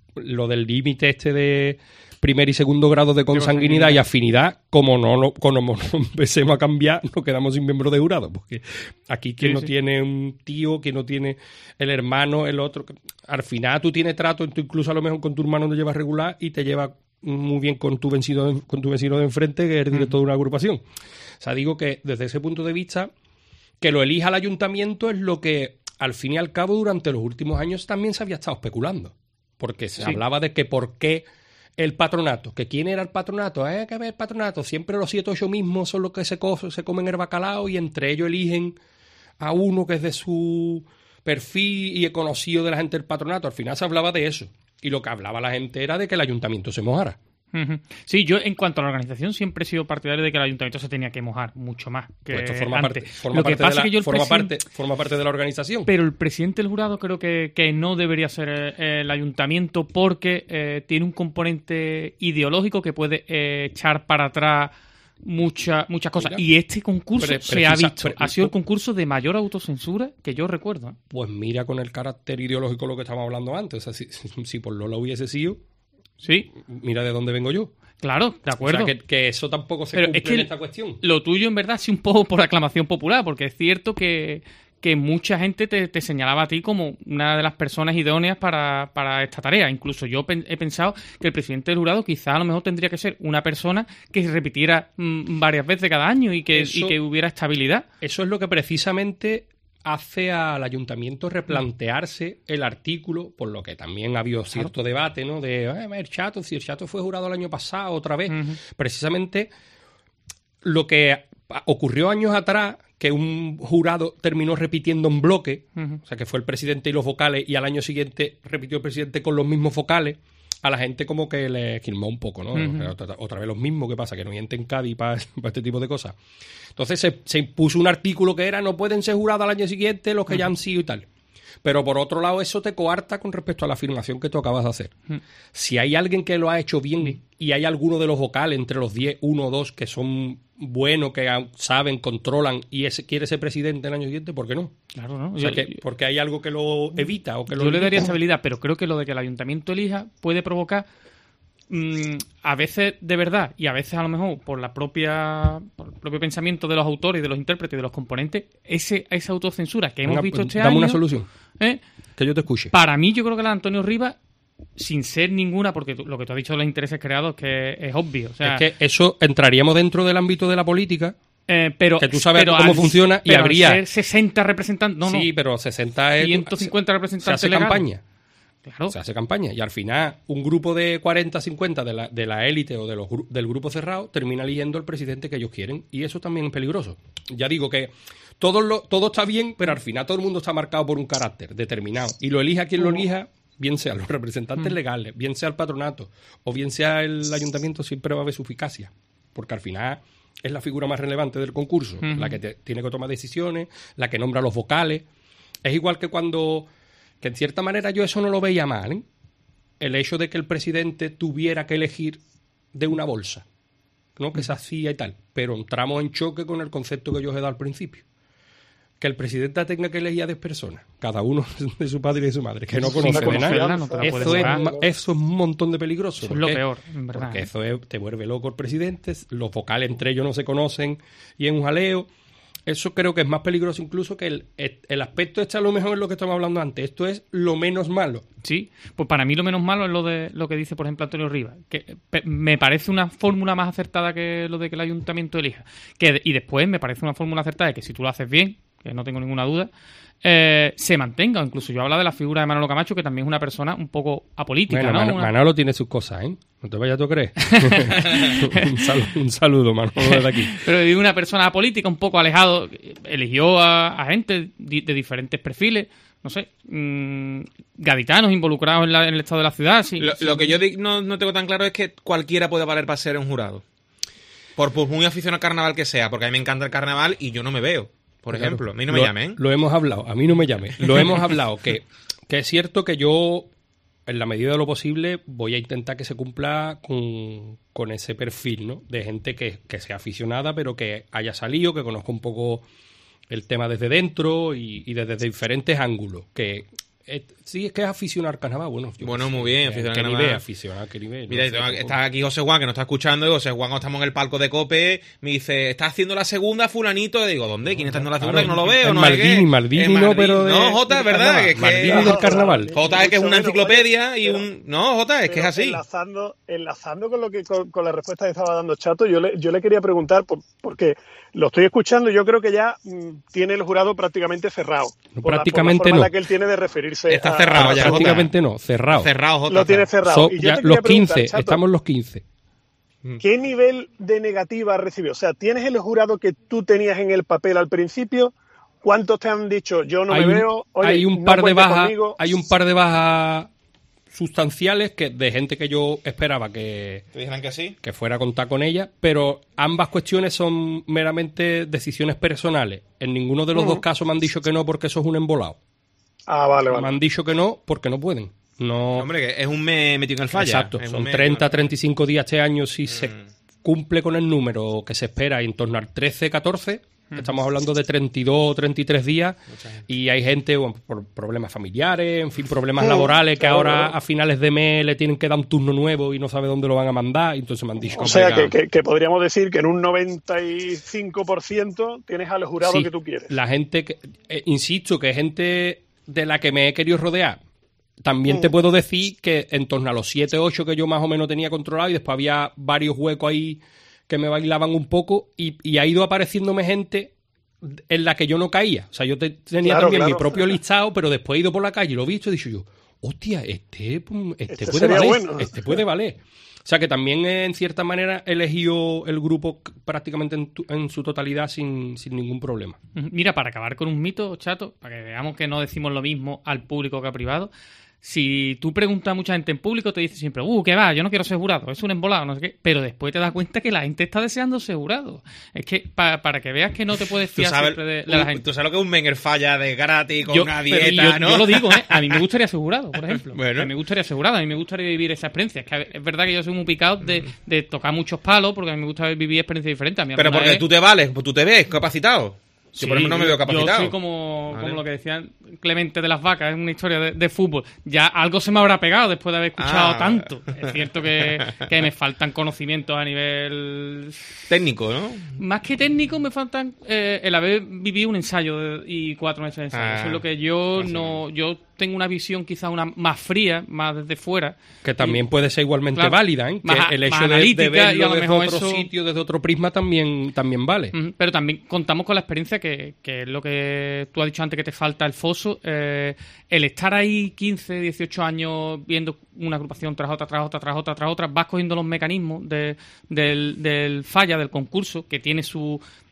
lo del límite este de primer y segundo grado de consanguinidad y afinidad, como no, no, como no empecemos a cambiar, nos quedamos sin miembro de jurado, porque aquí quien sí, no sí. tiene un tío, quien no tiene el hermano, el otro, al final tú tienes trato, incluso a lo mejor con tu hermano te llevas regular y te llevas muy bien con tu vecino, con tu vecino de enfrente, que es el director de una agrupación. O sea, digo que desde ese punto de vista, que lo elija el ayuntamiento es lo que, al fin y al cabo, durante los últimos años también se había estado especulando. Porque se sí. hablaba de que por qué el patronato, que quién era el patronato, eh, que ver el patronato, siempre los siete o ocho mismos son los que se, co- se comen el bacalao y entre ellos eligen a uno que es de su perfil y es conocido de la gente del patronato. Al final se hablaba de eso. Y lo que hablaba la gente era de que el ayuntamiento se mojara. Uh-huh. Sí, yo en cuanto a la organización siempre he sido partidario de que el ayuntamiento se tenía que mojar mucho más que pues esto forma antes. Parte, forma lo que parte pasa de la, es que yo el forma, presidente... parte, forma parte de la organización. Pero el presidente del jurado creo que, que no debería ser eh, el ayuntamiento porque eh, tiene un componente ideológico que puede eh, echar para atrás muchas muchas cosas. Mira, y este concurso pre- se precisa, ha visto, pre- ha sido el concurso de mayor autocensura que yo recuerdo. ¿eh? Pues mira con el carácter ideológico lo que estábamos hablando antes. O sea, si, si, si por Lola hubiese sido, sí, mira de dónde vengo yo. Claro, de acuerdo. O sea, que, que eso tampoco se Pero cumple es que en esta cuestión. Lo tuyo, en verdad, sí un poco por aclamación popular, porque es cierto que, que mucha gente te, te señalaba a ti como una de las personas idóneas para, para esta tarea. Incluso yo pen, he pensado que el presidente del jurado quizá a lo mejor tendría que ser una persona que se repitiera mmm, varias veces cada año y que, eso, y que hubiera estabilidad. Eso es lo que precisamente hace al ayuntamiento replantearse el artículo, por lo que también ha habido cierto claro. debate, ¿no? De, eh, el Chato, si el Chato fue jurado el año pasado otra vez. Uh-huh. Precisamente lo que ocurrió años atrás, que un jurado terminó repitiendo en bloque, uh-huh. o sea, que fue el presidente y los vocales, y al año siguiente repitió el presidente con los mismos vocales, a la gente como que le esquilmó un poco, ¿no? Uh-huh. Otra, otra vez los mismos, ¿qué pasa? Que no hay gente en Cádiz para, para este tipo de cosas. Entonces se, se impuso un artículo que era no pueden ser jurados al año siguiente los que uh-huh. ya han sido y tal. Pero por otro lado eso te coarta con respecto a la afirmación que tú acabas de hacer. Uh-huh. Si hay alguien que lo ha hecho bien uh-huh. y hay alguno de los vocales entre los diez, uno o dos que son buenos, que saben, controlan y ese, quiere ser presidente el año siguiente, ¿por qué no? Claro, ¿no? O sea, yo, que, porque hay algo que lo evita o que lo Yo le daría estabilidad, pero creo que lo de que el ayuntamiento elija puede provocar mmm, a veces de verdad y a veces a lo mejor por la propia por el propio pensamiento de los autores, de los intérpretes, de los componentes, ese esa autocensura que hemos Venga, visto este dame año. Dame una solución. ¿eh? Que yo te escuche. Para mí, yo creo que la de Antonio Rivas, sin ser ninguna, porque lo que tú has dicho de los intereses creados que es obvio. O sea, es que eso entraríamos dentro del ámbito de la política. Eh, pero, que tú sabes pero cómo al, funciona y pero habría al ser sesenta representantes. No, sí, no. pero sesenta es. ciento cincuenta representantes. Se hace legales. campaña. Claro. Se hace campaña. Y al final, un grupo de cuarenta cincuenta de la, de la élite o de los, del grupo cerrado termina eligiendo el presidente que ellos quieren. Y eso también es peligroso. Ya digo que todo, lo, todo está bien, pero al final todo el mundo está marcado por un carácter determinado. Y lo elija quien lo elija, bien sea los representantes mm. legales, bien sea el patronato o bien sea el ayuntamiento, siempre va a haber su eficacia. Porque al final es la figura más relevante del concurso, uh-huh. la que te, tiene que tomar decisiones, la que nombra los vocales. Es igual que cuando que en cierta manera yo eso no lo veía mal, ¿eh? El hecho de que el presidente tuviera que elegir de una bolsa, ¿no? Que se hacía y tal, pero entramos en choque con el concepto que yo os he dado al principio. Que el presidente tenga que elegir a diez personas, cada uno de su padre y de su madre, que no conoce de nada. No te la eso, puedes es, jugar. eso es un montón de peligroso. Eso es lo peor, en verdad. Porque eso es, te vuelve loco el presidente, los vocales entre ellos no se conocen y es un jaleo. Eso creo que es más peligroso incluso que el, el aspecto este, a lo mejor es lo que estamos hablando antes. Esto es lo menos malo. Sí, pues para mí lo menos malo es lo de lo que dice, por ejemplo, Antonio Rivas, que pe- me parece una fórmula más acertada que lo de que el ayuntamiento elija. Que, y después me parece una fórmula acertada de que si tú lo haces bien, que no tengo ninguna duda, eh, se mantenga. Incluso yo hablaba de la figura de Manolo Camacho, que también es una persona un poco apolítica, Bueno, ¿no? Manolo, Una... Manolo tiene sus cosas, ¿eh? No te vayas tú a creer. un, saludo, un saludo, Manolo, desde aquí. Pero es una persona política, un poco alejado, eligió a, a gente de, de diferentes perfiles, no sé, mmm, gaditanos involucrados en, la, en el estado de la ciudad. Sí, Lo, sí. lo que yo di- no, no tengo tan claro es que cualquiera puede valer para ser un jurado. Por, por muy aficionado al carnaval que sea, porque a mí me encanta el carnaval y yo no me veo. Por Claro. ejemplo, a mí no me lo, llamen. Lo hemos hablado, a mí no me llamen. Lo hemos hablado, que, que es cierto que yo, en la medida de lo posible, voy a intentar que se cumpla con, con ese perfil, ¿no? De gente que, que sea aficionada, pero que haya salido, que conozca un poco el tema desde dentro y, y desde diferentes ángulos. Que eh, sí, es que es aficionar al carnaval. Bueno, yo Bueno, qué muy sé, bien, ¿qué- aficionar ¿Qué al nivel? carnaval. Aficionar, ¿qué nivel? No Mira, sé, tengo- tampoco. está aquí José Juan, que nos está escuchando, y José Juan, cuando estamos en el palco de Cope, me dice, ¿está haciendo la segunda fulanito? Y digo, ¿dónde? ¿Quién está haciendo la segunda? Claro, que no lo veo, es no sé Maldini, qué. Maldini, Es no, pero de- No, Jota, es del verdad. carnaval. Que es que- Maldini del carnaval. Jota es que es una Mucho menos, enciclopedia y pero- un... No, Jota, es que es Pero así. Enlazando, enlazando con lo que con, con la respuesta que estaba dando Chato, yo le, yo le quería preguntar, por, porque lo estoy escuchando, yo creo que ya mm, tiene el jurado prácticamente cerrado. No, por la- prácticamente por la forma no. en la que él tiene de referirse. Está a- cerrado a- ya, Prácticamente no, cerrado. Cerrado, Jota. Lo tiene cerrado. So- Y yo ya te quería los preguntar, quince, Chato, estamos los quince. ¿qué nivel de negativa has recibido? O sea, ¿tienes el jurado que tú tenías en el papel al principio? ¿Cuántos te han dicho, yo no hay me un, veo? Oye, hay un no par de cuentes bajas, conmigo? hay un par de bajas sustanciales que de gente que yo esperaba que, ¿Te dijeron que sí? que fuera a contar con ella, pero ambas cuestiones son meramente decisiones personales. En ninguno de los Mm. dos casos me han dicho que no porque eso es un embolado. Ah, vale, vale. Me han dicho que no porque no pueden. No, Hombre, que es un mes metido en el falla. exacto, Es un son mes, treinta, ¿no? treinta y cinco días este año si se Mm. cumple con el número que se espera en torno al trece, catorce. Estamos hablando de treinta y dos o treinta y tres días y hay gente bueno, por problemas familiares, en fin, problemas Sí, laborales que claro, ahora claro. a finales de mes le tienen que dar un turno nuevo y no sabe dónde lo van a mandar y entonces me han dicho O sea, que, venga, que, que podríamos decir que en un noventa y cinco por ciento tienes al jurado sí, que tú quieres. la gente, que, eh, insisto, que gente de la que me he querido rodear. También Mm. te puedo decir que en torno a los siete, ocho que yo más o menos tenía controlado y después había varios huecos ahí que me bailaban un poco y, y ha ido apareciéndome gente en la que yo no caía. O sea, yo te- tenía Claro, también claro. mi propio listado, pero después he ido por la calle y lo he visto y he dicho yo, hostia, este, pum, este, Este puede sería valer, bueno. este puede valer. O sea, que también eh, en cierta manera he elegido el grupo c- prácticamente en, tu- en su totalidad sin, sin ningún problema. Mira, para acabar con un mito, Chato, para que veamos que no decimos lo mismo al público que a privado, si tú preguntas a mucha gente en público, te dice siempre, uh, ¿qué va? Yo no quiero ser jurado, es un embolado, no sé qué. Pero después te das cuenta que la gente está deseando ser jurado. Es que pa- para que veas que no te puedes Tú fiar sabes, siempre de, de la un- gente. tú sabes lo que es un Menger falla de gratis con Yo- una pero dieta, yo, ¿no? yo lo digo, ¿eh? A mí me gustaría ser jurado, por ejemplo. Bueno. A mí me gustaría ser jurado, a mí me gustaría vivir esa experiencia. Es que a ver, es verdad que yo soy muy picado de, de tocar muchos palos porque a mí me gusta vivir experiencias diferentes. A mí Pero alguna porque vez- tú te vales, pues tú te ves capacitado. Yo Sí, por ejemplo no me veo capacitado. Yo soy como, Vale. como lo que decían Clemente de las Vacas, es una historia de, de fútbol. Ya algo se me habrá pegado después de haber escuchado Ah. tanto. Es cierto que, que me faltan conocimientos a nivel... Técnico, ¿no? Más que técnico, me faltan eh, el haber vivido un ensayo de- y cuatro meses de ensayo. Ah. Eso es lo que yo no... Yo tengo una visión quizá una más fría, más desde fuera. Que también puede ser igualmente Claro, válida, ¿eh? más- Que el hecho más de, de analítica y verlo a lo desde mejor otro eso- sitio, desde otro prisma, también, también vale. Ujú, pero también contamos con la experiencia que, que es lo que tú has dicho antes que te falta el foso. Eh, el estar ahí quince, dieciocho años viendo una agrupación tras otra, tras otra, tras otra, tras otra, vas cogiendo los mecanismos de, del, del falla, del concurso, que tiene su,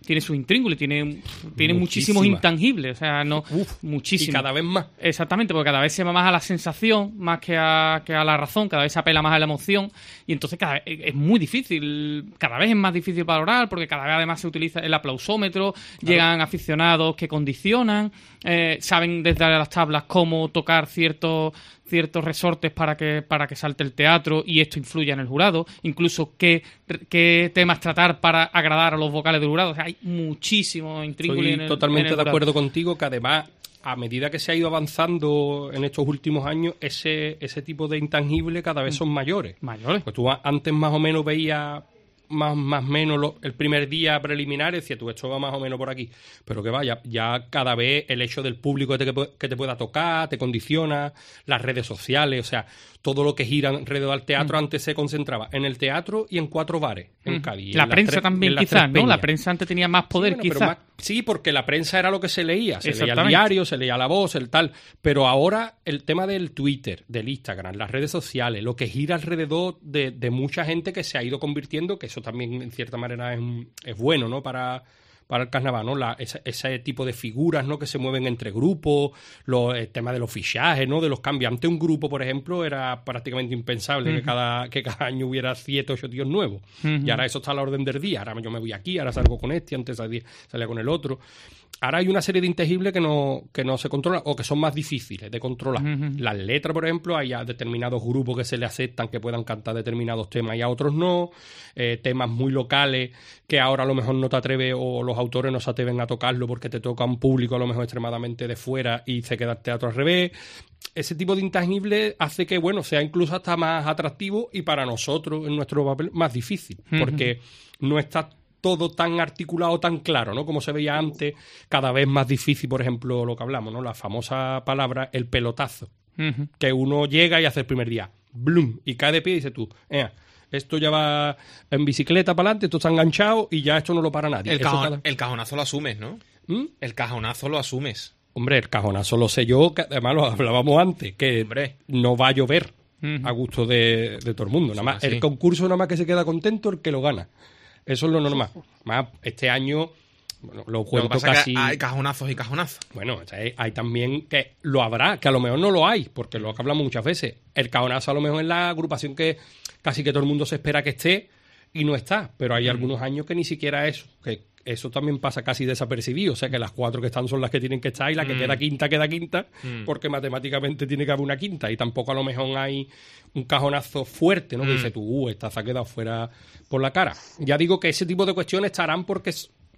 tiene sus intríngulis, tiene, tiene muchísimos Muchísima. intangibles, o sea, no, Uf, muchísimo. Y cada vez más. Exactamente, porque cada vez se va más a la sensación más que a, que a la razón, cada vez se apela más a la emoción y entonces cada vez es muy difícil, cada vez es más difícil valorar porque cada vez además se utiliza el aplausómetro, claro. Llegan aficionados que condicionan, eh, saben desde las tablas cómo tocar ciertos ciertos resortes para que para que salte el teatro y esto influya en el jurado, incluso qué, qué temas tratar para agradar a los vocales del jurado. O sea, hay muchísimo intríngulis en el Estoy totalmente en el de acuerdo jurado. contigo que además, a medida que se ha ido avanzando en estos últimos años, ese ese tipo de intangibles cada vez son mayores. Mayores. Pues tú antes más o menos veías más más menos lo, el primer día preliminar, decía tú, esto va más o menos por aquí. Pero que vaya, ya cada vez el hecho del público que te, que te pueda tocar, te condiciona, las redes sociales, o sea, todo lo que gira alrededor del teatro, mm. antes se concentraba en el teatro y en cuatro bares en mm. Cádiz. La en prensa tres, también quizás, ¿no? La prensa antes tenía más poder, sí, bueno, quizás. Sí, porque la prensa era lo que se leía. Se leía el diario, se leía La Voz, el tal. Pero ahora el tema del Twitter, del Instagram, las redes sociales, lo que gira alrededor de, de mucha gente que se ha ido convirtiendo, que eso también en cierta manera es, es bueno, ¿no? Para... para el carnaval, ¿no? La, ese, ese tipo de figuras, ¿no? Que se mueven entre grupos, los, el tema de los fichajes, ¿no? De los cambios. Antes un grupo, por ejemplo, era prácticamente impensable uh-huh. que cada que cada año hubiera siete, ocho tíos nuevos. Uh-huh. Y ahora eso está a la orden del día. Ahora yo me voy aquí, ahora salgo con este, antes salía, salía con el otro. Ahora hay una serie de intangibles que no, que no se controlan o que son más difíciles de controlar. Uh-huh. Las letras, por ejemplo, hay a determinados grupos que se le aceptan que puedan cantar determinados temas y a otros no. Eh, temas muy locales que ahora a lo mejor no te atreves o los autores no se atreven a tocarlo porque te toca un público a lo mejor extremadamente de fuera y se queda el teatro al revés. Ese tipo de intangibles hace que, bueno, sea incluso hasta más atractivo y para nosotros, en nuestro papel, más difícil. Uh-huh. Porque no está todo tan articulado, tan claro, ¿no? Como se veía antes, cada vez más difícil, por ejemplo, lo que hablamos, ¿no? La famosa palabra, el pelotazo. Uh-huh. Que uno llega y hace el primer día, ¡blum! Y cae de pie y dice tú, eh, esto ya va en bicicleta para adelante, esto está enganchado y ya esto no lo para nadie. El, Eso cajón, cada... el cajonazo lo asumes, ¿no? ¿Mm? El cajonazo lo asumes. Hombre, el cajonazo lo sé yo, que además lo hablábamos antes, que Hombre. no va a llover uh-huh. a gusto de, de todo el mundo. Nada más, sí, el concurso nada más que se queda contento el que lo gana. Eso es lo normal. Más este año, bueno, lo cuento lo que pasa casi... Que hay cajonazos y cajonazos. Bueno, hay, hay también que lo habrá, que a lo mejor no lo hay, porque lo que hablamos muchas veces. El cajonazo a lo mejor es la agrupación que casi que todo el mundo se espera que esté y no está. Pero hay mm. algunos años que ni siquiera eso, que eso también pasa casi desapercibido. O sea, que las cuatro que están son las que tienen que estar y la que mm. queda quinta, queda quinta, mm. porque matemáticamente tiene que haber una quinta y tampoco a lo mejor hay un cajonazo fuerte, ¿no? Mm. Que dice tú, uh, esta se ha quedado fuera por la cara. Ya digo que ese tipo de cuestiones estarán porque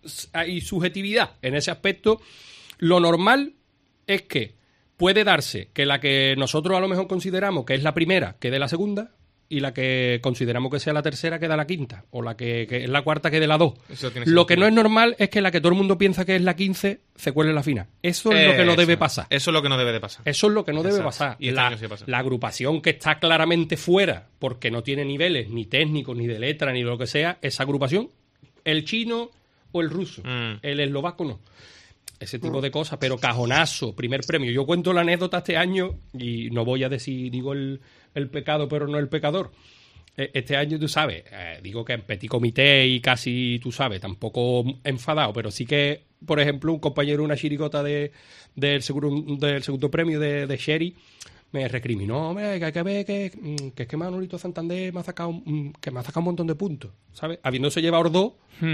hay subjetividad en ese aspecto. Lo normal es que puede darse que la que nosotros a lo mejor consideramos que es la primera quede la segunda y la que consideramos que sea la tercera queda la quinta, o la que, que es la cuarta quede la dos. Lo que no es normal es que la que todo el mundo piensa que es la quince se cuele la final. Eso es eh, lo que no eso, debe pasar. Eso es lo que no debe de pasar. Eso es lo que no Exacto. debe pasar. Y la, sí pasa. la agrupación que está claramente fuera porque no tiene niveles ni técnicos, ni de letra, ni de lo que sea, esa agrupación, el chino o el ruso, mm. el eslovaco no. Ese tipo de cosas, pero cajonazo, primer premio. Yo cuento la anécdota este año y no voy a decir, digo el, el pecado, pero no el pecador. Este año, tú sabes, eh, digo que en petit comité y casi, tú sabes, tampoco enfadado, pero sí que, por ejemplo, un compañero de una chirigota de, del, segundo, del segundo premio de, de Sherry me recriminó, hombre, que hay que ver que, que es que Manolito Santander me ha sacado, que me ha sacado un montón de puntos, ¿sabes? Habiéndose llevado dos,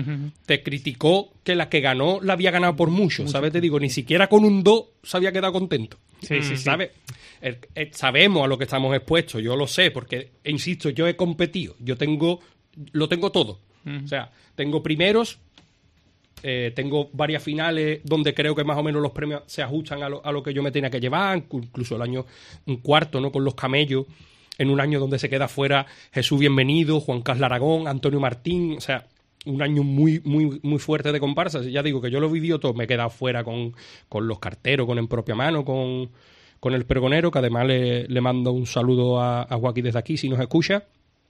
te criticó que la que ganó la había ganado por mucho, ¿sabes? Te digo, ni siquiera con un dos se había quedado contento. Sí, sí, ¿sabes? Sí. El, el, sabemos a lo que estamos expuestos, yo lo sé, porque, insisto, yo he competido, yo tengo, lo tengo todo. Uh-huh. O sea, tengo primeros, eh, tengo varias finales donde creo que más o menos los premios se ajustan a lo, a lo que yo me tenía que llevar, incluso el año, un cuarto, ¿no? Con los camellos, en un año donde se queda fuera Jesús Bienvenido, Juan Carlos Aragón, Antonio Martín, o sea, un año muy muy muy fuerte de comparsas. Ya digo que yo lo he vivido todo, me he quedado fuera con, con los carteros, con En Propia Mano, con, con el pregonero, que además le, le mando un saludo a, a Joaquín desde aquí si nos escucha.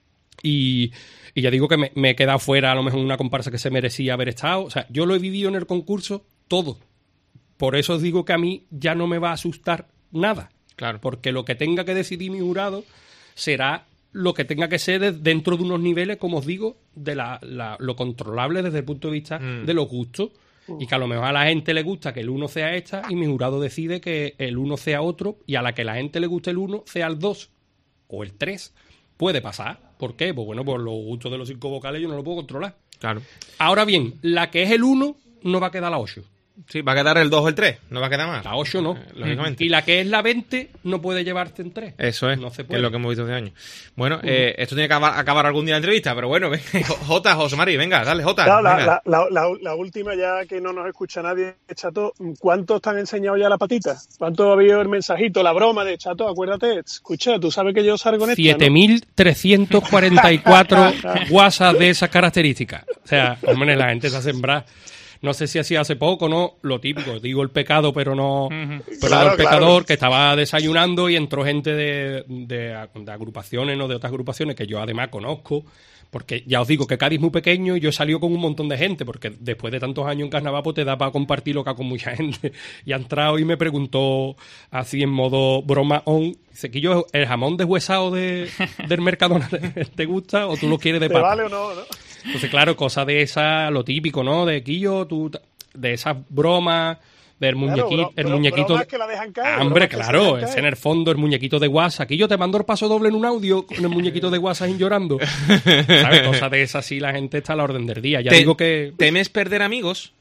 Y, y ya digo que me, me he quedado fuera a lo mejor una comparsa que se merecía haber estado. O sea, yo lo he vivido en el concurso todo. Por eso os digo que a mí ya no me va a asustar nada. Claro. Porque lo que tenga que decidir mi jurado será lo que tenga que ser de- dentro de unos niveles, como os digo, de la, la- lo controlable desde el punto de vista Mm. de los gustos. Y que a lo mejor a la gente le gusta que el uno sea esta y mi jurado decide que el uno sea otro, y a la que la gente le guste el uno sea el dos o el tres. Puede pasar. ¿Por qué? Pues bueno, por los gustos de los cinco vocales yo no lo puedo controlar. Claro. Ahora bien, la que es el uno no va a quedar la ocho. Sí, va a quedar el dos o el tres, no va a quedar más. La ocho no. Eh, lógicamente. Y la que es la veinte no puede llevarte en tres. Eso es, No se que puede. es lo que hemos visto este año. Bueno, eh, esto tiene que acabar, acabar algún día la entrevista, pero bueno, venga, Jota, José Mari, venga, dale, Jota. Claro, la, venga. la, la, la, la última, ya que no nos escucha nadie, Chato, ¿cuántos te han enseñado ya la patita? ¿Cuánto ha habido el mensajito, la broma de Chato? Acuérdate, escucha, tú sabes que yo salgo en esta, siete ¿no? mil trescientos cuarenta y cuatro WhatsApp de esas características. O sea, hombre, la gente se ha sembrado. No sé si así hace poco, ¿no? Lo típico, digo el pecado, pero no... Pero Claro, el pecador claro. que estaba desayunando y entró gente de, de, de agrupaciones, ¿no? De otras agrupaciones que yo además conozco. Porque ya os digo que Cádiz es muy pequeño y yo he salido con un montón de gente, porque después de tantos años en carnaval pues te da para compartir loca con mucha gente. Y ha entrado y me preguntó así en modo broma on, dice, que yo el jamón deshuesado de, del Mercadona ¿te gusta o tú lo quieres de ¿Te pata? vale o no? ¿no? Entonces, claro, cosas de esa, lo típico, ¿no? De Quillo, tú, de esas bromas, del muñequito, Claro, bro- el bro- muñequito. bromas que la dejan caer, Ah, hombre, bromas que se claro, dejan es caer. en el fondo el muñequito de WhatsApp. Quillo, te mando el paso doble en un audio con el muñequito de WhatsApp y llorando. ¿Sabes? Cosas de esas, sí, la gente está a la orden del día. Ya Te- digo que ¿Temes perder amigos?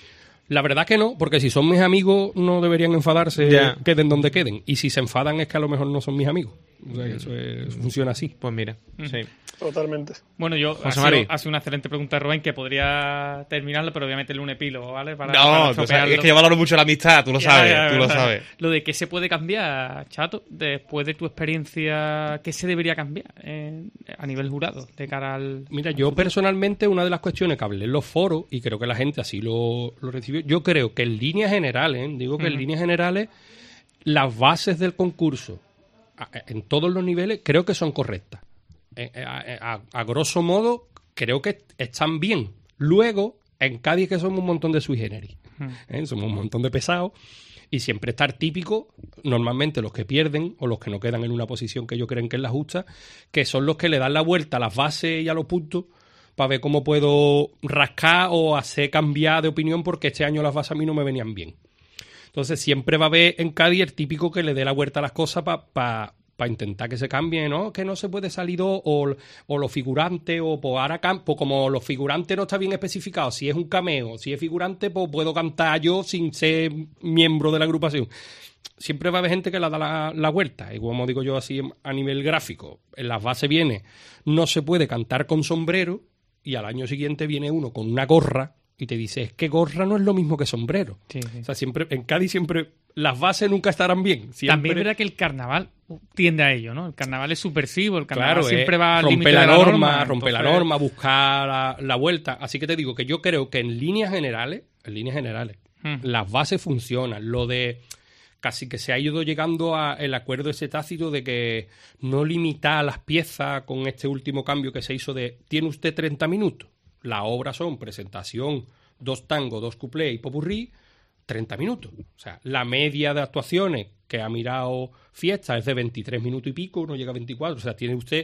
la verdad que no, porque si son mis amigos no deberían enfadarse, Ya. queden donde queden. Y si se enfadan es que a lo mejor no son mis amigos. O sea, que eso es- funciona así. Pues mira, sí. Totalmente. Bueno, yo José ha sido, Mari. ha sido una excelente pregunta de Rubén que podría terminarlo, pero obviamente el un epílogo, ¿vale? Para, para No, tú sabes, estropearlo. es que yo valoro mucho la amistad, tú lo Ya, sabes, ya, tú lo ya. sabes. Lo de qué se puede cambiar, Chato, después de tu experiencia, ¿qué se debería cambiar eh, a nivel jurado de cara al... Mira, yo personalmente, una de las cuestiones que hablé en los foros, y creo que la gente así lo, lo recibió, yo creo que en líneas generales, ¿eh? digo que en Ujú. líneas generales, las bases del concurso, a- en todos los niveles, creo que son correctas. Eh, eh, A, a- a grosso modo, creo que están bien. Luego, en Cádiz, que somos un montón de sui generis, ¿eh? Somos un montón de pesados, y siempre estar típico, normalmente los que pierden o los que no quedan en una posición que ellos creen que es la justa, que son los que le dan la vuelta a las bases y a los puntos para ver cómo puedo rascar o hacer cambiar de opinión, porque este año las bases a mí no me venían bien. Entonces siempre va a haber en Cádiz el típico que le dé la vuelta a las cosas para pa, pa intentar que se cambie, ¿no? Que no se puede salir dos, o, o los figurantes, o pues ahora campo, como los figurantes no está bien especificado, si es un cameo, si es figurante, pues puedo cantar yo sin ser miembro de la agrupación. Siempre va a haber gente que le da la, la vuelta, y como digo yo así a nivel gráfico, en las bases viene, no se puede cantar con sombrero, y al año siguiente viene uno con una gorra, y te dice, es que gorra no es lo mismo que sombrero. Sí, sí. O sea, siempre, en Cádiz siempre, las bases nunca estarán bien. Siempre, También es verdad que el carnaval tiende a ello, ¿no? El carnaval es subversivo, el carnaval claro, siempre eh, va al rompe límite la de la norma, norma. rompe la entonces- norma, buscar la, la vuelta. Así que te digo que yo creo que en líneas generales, en líneas generales, Hmm. las bases funcionan. Lo de casi que se ha ido llegando a el acuerdo ese tácito de que no limita las piezas con este último cambio que se hizo de tiene usted treinta minutos. Las obras son presentación, dos tangos, dos cuplés y popurrí, treinta minutos. O sea, la media de actuaciones que ha mirado Fiesta es de veintitrés minutos y pico, no llega a veinticuatro. O sea, tiene usted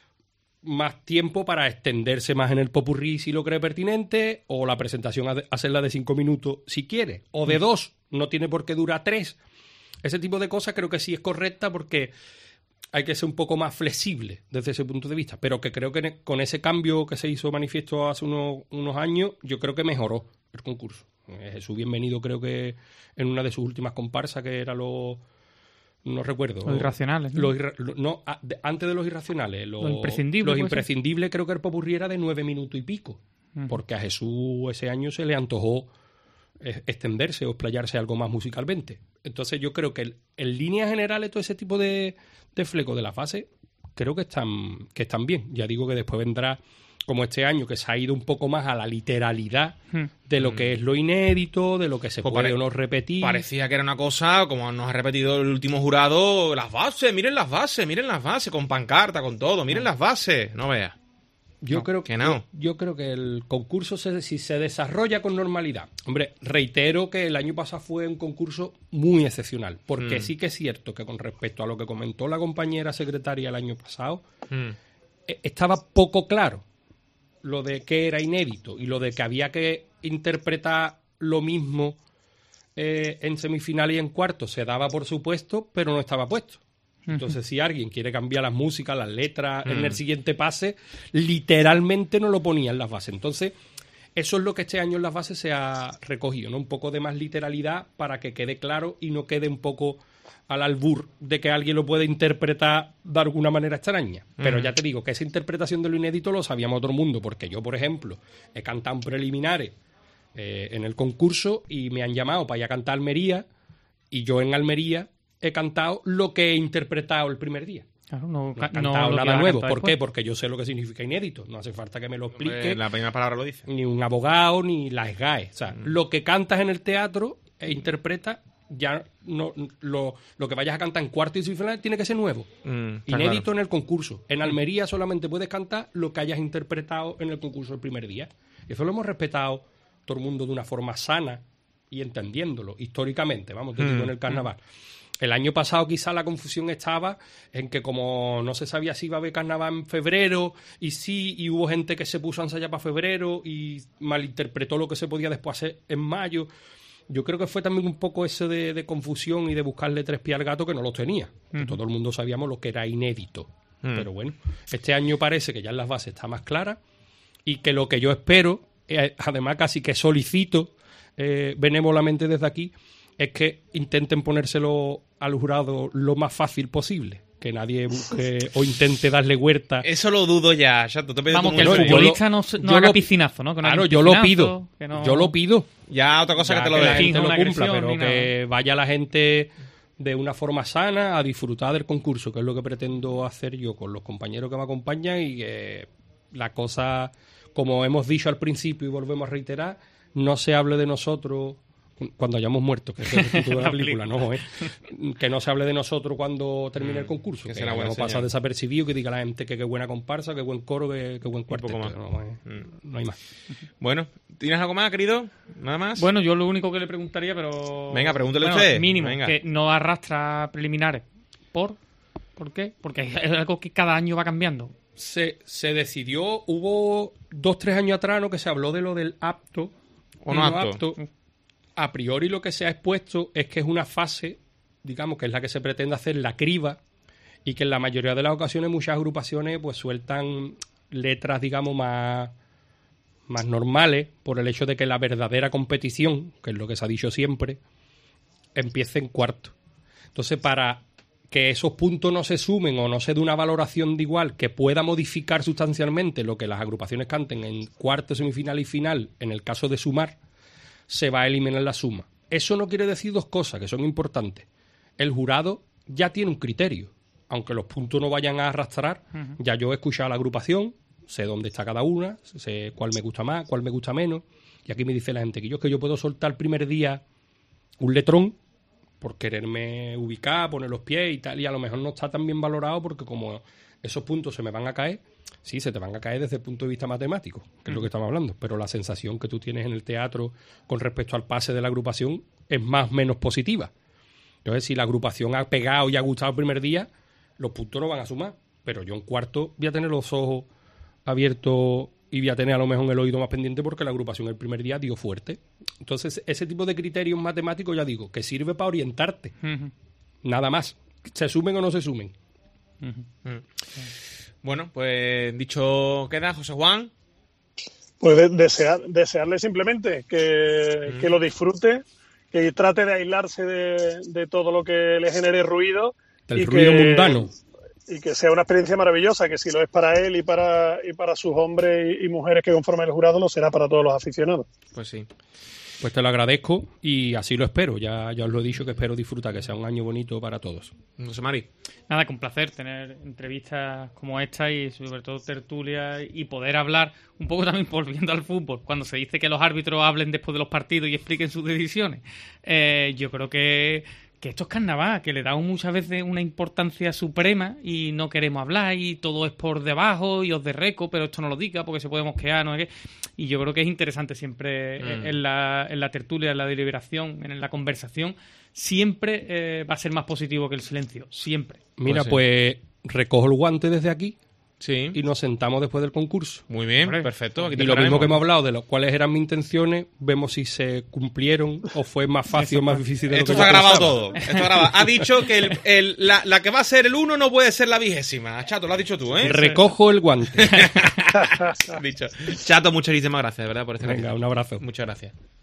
más tiempo para extenderse más en el popurrí si lo cree pertinente, o la presentación ha- hacerla de cinco minutos si quiere, o de dos, no tiene por qué durar tres. Ese tipo de cosas creo que sí es correcta, porque hay que ser un poco más flexible desde ese punto de vista, pero que creo que ne- con ese cambio que se hizo manifiesto hace unos, unos años, yo creo que mejoró el concurso. Eh, Jesús Bienvenido creo que en una de sus últimas comparsas, que era lo... no recuerdo. Los irracionales, ¿no? Los irra- lo- no, a- de- antes de los irracionales. Lo, Los imprescindibles, Los ¿puede ser? imprescindibles creo que el popurrí era de nueve minutos y pico, Ujú. porque a Jesús ese año se le antojó eh, extenderse o explayarse algo más musicalmente. Entonces yo creo que el- en líneas generales todo ese tipo de, de flecos de la fase creo que están, que están bien. Ya digo que después vendrá, como este año, que se ha ido un poco más a la literalidad Hmm. de lo que es lo inédito, de lo que se Pues puede pare- o no repetir. Parecía que era una cosa, como nos ha repetido el último jurado, las bases, miren las bases, miren las bases, con pancarta, con todo, miren las bases, no veas. Yo No, creo que no. Yo creo que el concurso, se, si se desarrolla con normalidad. Hombre, reitero que el año pasado fue un concurso muy excepcional, porque Mm. sí que es cierto que con respecto a lo que comentó la compañera secretaria el año pasado, Mm. Estaba poco claro lo de que era inédito y lo de que había que interpretar lo mismo eh, en semifinal y en cuartos. Se daba por supuesto, pero no estaba puesto. Entonces, si alguien quiere cambiar las músicas, las letras mm. en el siguiente pase, literalmente no lo ponía en las bases. Entonces, eso es lo que este año en las bases se ha recogido, ¿no? Un poco de más literalidad para que quede claro y no quede un poco al albur de que alguien lo puede interpretar de alguna manera extraña. Pero mm. ya te digo que esa interpretación de lo inédito lo sabíamos todo el mundo, porque yo, por ejemplo, he cantado en preliminares eh, en el concurso y me han llamado para ir a cantar Almería, y yo en Almería he cantado lo que he interpretado el primer día. Claro, no, no he cantado no nada nuevo. ¿Por después. qué? Porque yo sé lo que significa inédito. No hace falta que me lo explique. La primera palabra lo dice. Ni un abogado, ni la S G A E. O sea, mm. lo que cantas en el teatro e interpretas, ya no lo, lo que vayas a cantar en cuarto y semifinal tiene que ser nuevo. Mm, inédito claro. En el concurso. En Almería solamente puedes cantar lo que hayas interpretado en el concurso el primer día. Y eso lo hemos respetado todo el mundo de una forma sana y entendiéndolo históricamente, vamos, te mm. digo, en el carnaval. Mm. El año pasado quizá la confusión estaba en que como no se sabía si iba a haber carnaval en febrero, y sí, y hubo gente que se puso a ensayar para febrero y malinterpretó lo que se podía después hacer en mayo. Yo creo que fue también un poco ese de, de confusión y de buscarle tres pies al gato que no los tenía. Uh-huh. Todo el mundo sabíamos lo que era inédito. Uh-huh. Pero bueno, este año parece que ya en las bases está más clara y que lo que yo espero, eh, además casi que solicito eh, benévolamente desde aquí, es que intenten ponérselo al jurado lo más fácil posible. Que nadie busque o intente darle huerta. Eso lo dudo ya, Chato. Te Vamos, que el futbolista no, no haga lo, piscinazo, ¿no? Que no claro, yo lo pido. No... Yo lo pido. Ya otra cosa ya que te lo que deje. La gente lo cumpla, pero que vaya la gente de una forma sana a disfrutar del concurso, que es lo que pretendo hacer yo con los compañeros que me acompañan, y que la cosa, como hemos dicho al principio y volvemos a reiterar, no se hable de nosotros cuando hayamos muerto, que es el título de la película, no, ¿eh? Que no se hable de nosotros cuando termine el concurso, que, que será bueno pasar desapercibido, que diga la gente que qué buena comparsa, qué buen coro, qué, qué buen cuarteto. Más. No, eh, mm. no hay más. Bueno, ¿tienes algo más, querido? ¿Nada más? Bueno, yo lo único que le preguntaría, pero... Venga, pregúntale bueno, usted. Mínimo, Venga. Que no arrastra preliminares. ¿Por? ¿Por qué? Porque es algo que cada año va cambiando. Se, se decidió, hubo dos, tres años atrás, ¿no? Que se habló de lo del apto o no apto. apto. A priori lo que se ha expuesto es que es una fase, digamos, que es la que se pretende hacer la criba, y que en la mayoría de las ocasiones muchas agrupaciones pues sueltan letras, digamos, más, más normales, por el hecho de que la verdadera competición, que es lo que se ha dicho siempre, empiece en cuarto. Entonces, para que esos puntos no se sumen o no se dé una valoración de igual que pueda modificar sustancialmente lo que las agrupaciones canten en cuarto, semifinal y final, en el caso de sumar, se va a eliminar la suma. Eso no quiere decir dos cosas que son importantes. El jurado ya tiene un criterio. Aunque los puntos no vayan a arrastrar, uh-huh. ya yo he escuchado a la agrupación, sé dónde está cada una, sé cuál me gusta más, cuál me gusta menos. Y aquí me dice la gente que yo es que yo puedo soltar el primer día un letrón por quererme ubicar, poner los pies y tal, y a lo mejor no está tan bien valorado porque como esos puntos se me van a caer, sí, se te van a caer desde el punto de vista matemático, que es lo que estamos hablando, pero la sensación que tú tienes en el teatro con respecto al pase de la agrupación es más o menos positiva. Entonces, si la agrupación ha pegado y ha gustado el primer día, los puntos no van a sumar, pero yo en cuarto voy a tener los ojos abiertos y voy a tener a lo mejor el oído más pendiente porque la agrupación el primer día dio fuerte. Entonces, ese tipo de criterios matemáticos, ya digo, que sirve para orientarte. Uh-huh. Nada más. ¿Se sumen o no se sumen? Uh-huh. Uh-huh. Bueno, pues dicho queda, José Juan. Pues de- desear, desearle simplemente que, mm. que lo disfrute, que trate de aislarse de, de todo lo que le genere ruido. Del y ruido que, mundano. Y que sea una experiencia maravillosa, que si lo es para él y para, y para sus hombres y, y mujeres que conforman el jurado, lo será para todos los aficionados. Pues sí. Pues te lo agradezco y así lo espero. Ya, ya os lo he dicho que espero disfrutar, que sea un año bonito para todos. No sé, Mari. Nada, con placer tener entrevistas como esta y sobre todo tertulias y poder hablar un poco también volviendo al fútbol. Cuando se dice que los árbitros hablen después de los partidos y expliquen sus decisiones, eh, yo creo que, que esto es carnaval, que le damos muchas veces una importancia suprema y no queremos hablar y todo es por debajo y os de reco, pero esto no lo diga porque se puede mosquear, no sé qué. Y yo creo que es interesante siempre mm. en, la, en la tertulia, en la deliberación, en la conversación, siempre eh, va a ser más positivo que el silencio, siempre. Mira, pues, pues recojo el guante desde aquí Sí. y nos sentamos después del concurso. Muy bien, Hombre, perfecto. Aquí te Y lo mismo esperaremos. que hemos hablado de los cuáles eran mis intenciones, vemos si se cumplieron o fue más fácil o más difícil de lo Esto que yo está grabado pensaba. todo. Esto está grabado. Ha dicho que el, el- la, la que va a ser el uno no puede ser la vigésima. Chato, lo has dicho tú, ¿eh? Recojo el guante. Has dicho. Chato, muchísimas gracias, de verdad, por estar Venga, aquí. un abrazo. Muchas gracias.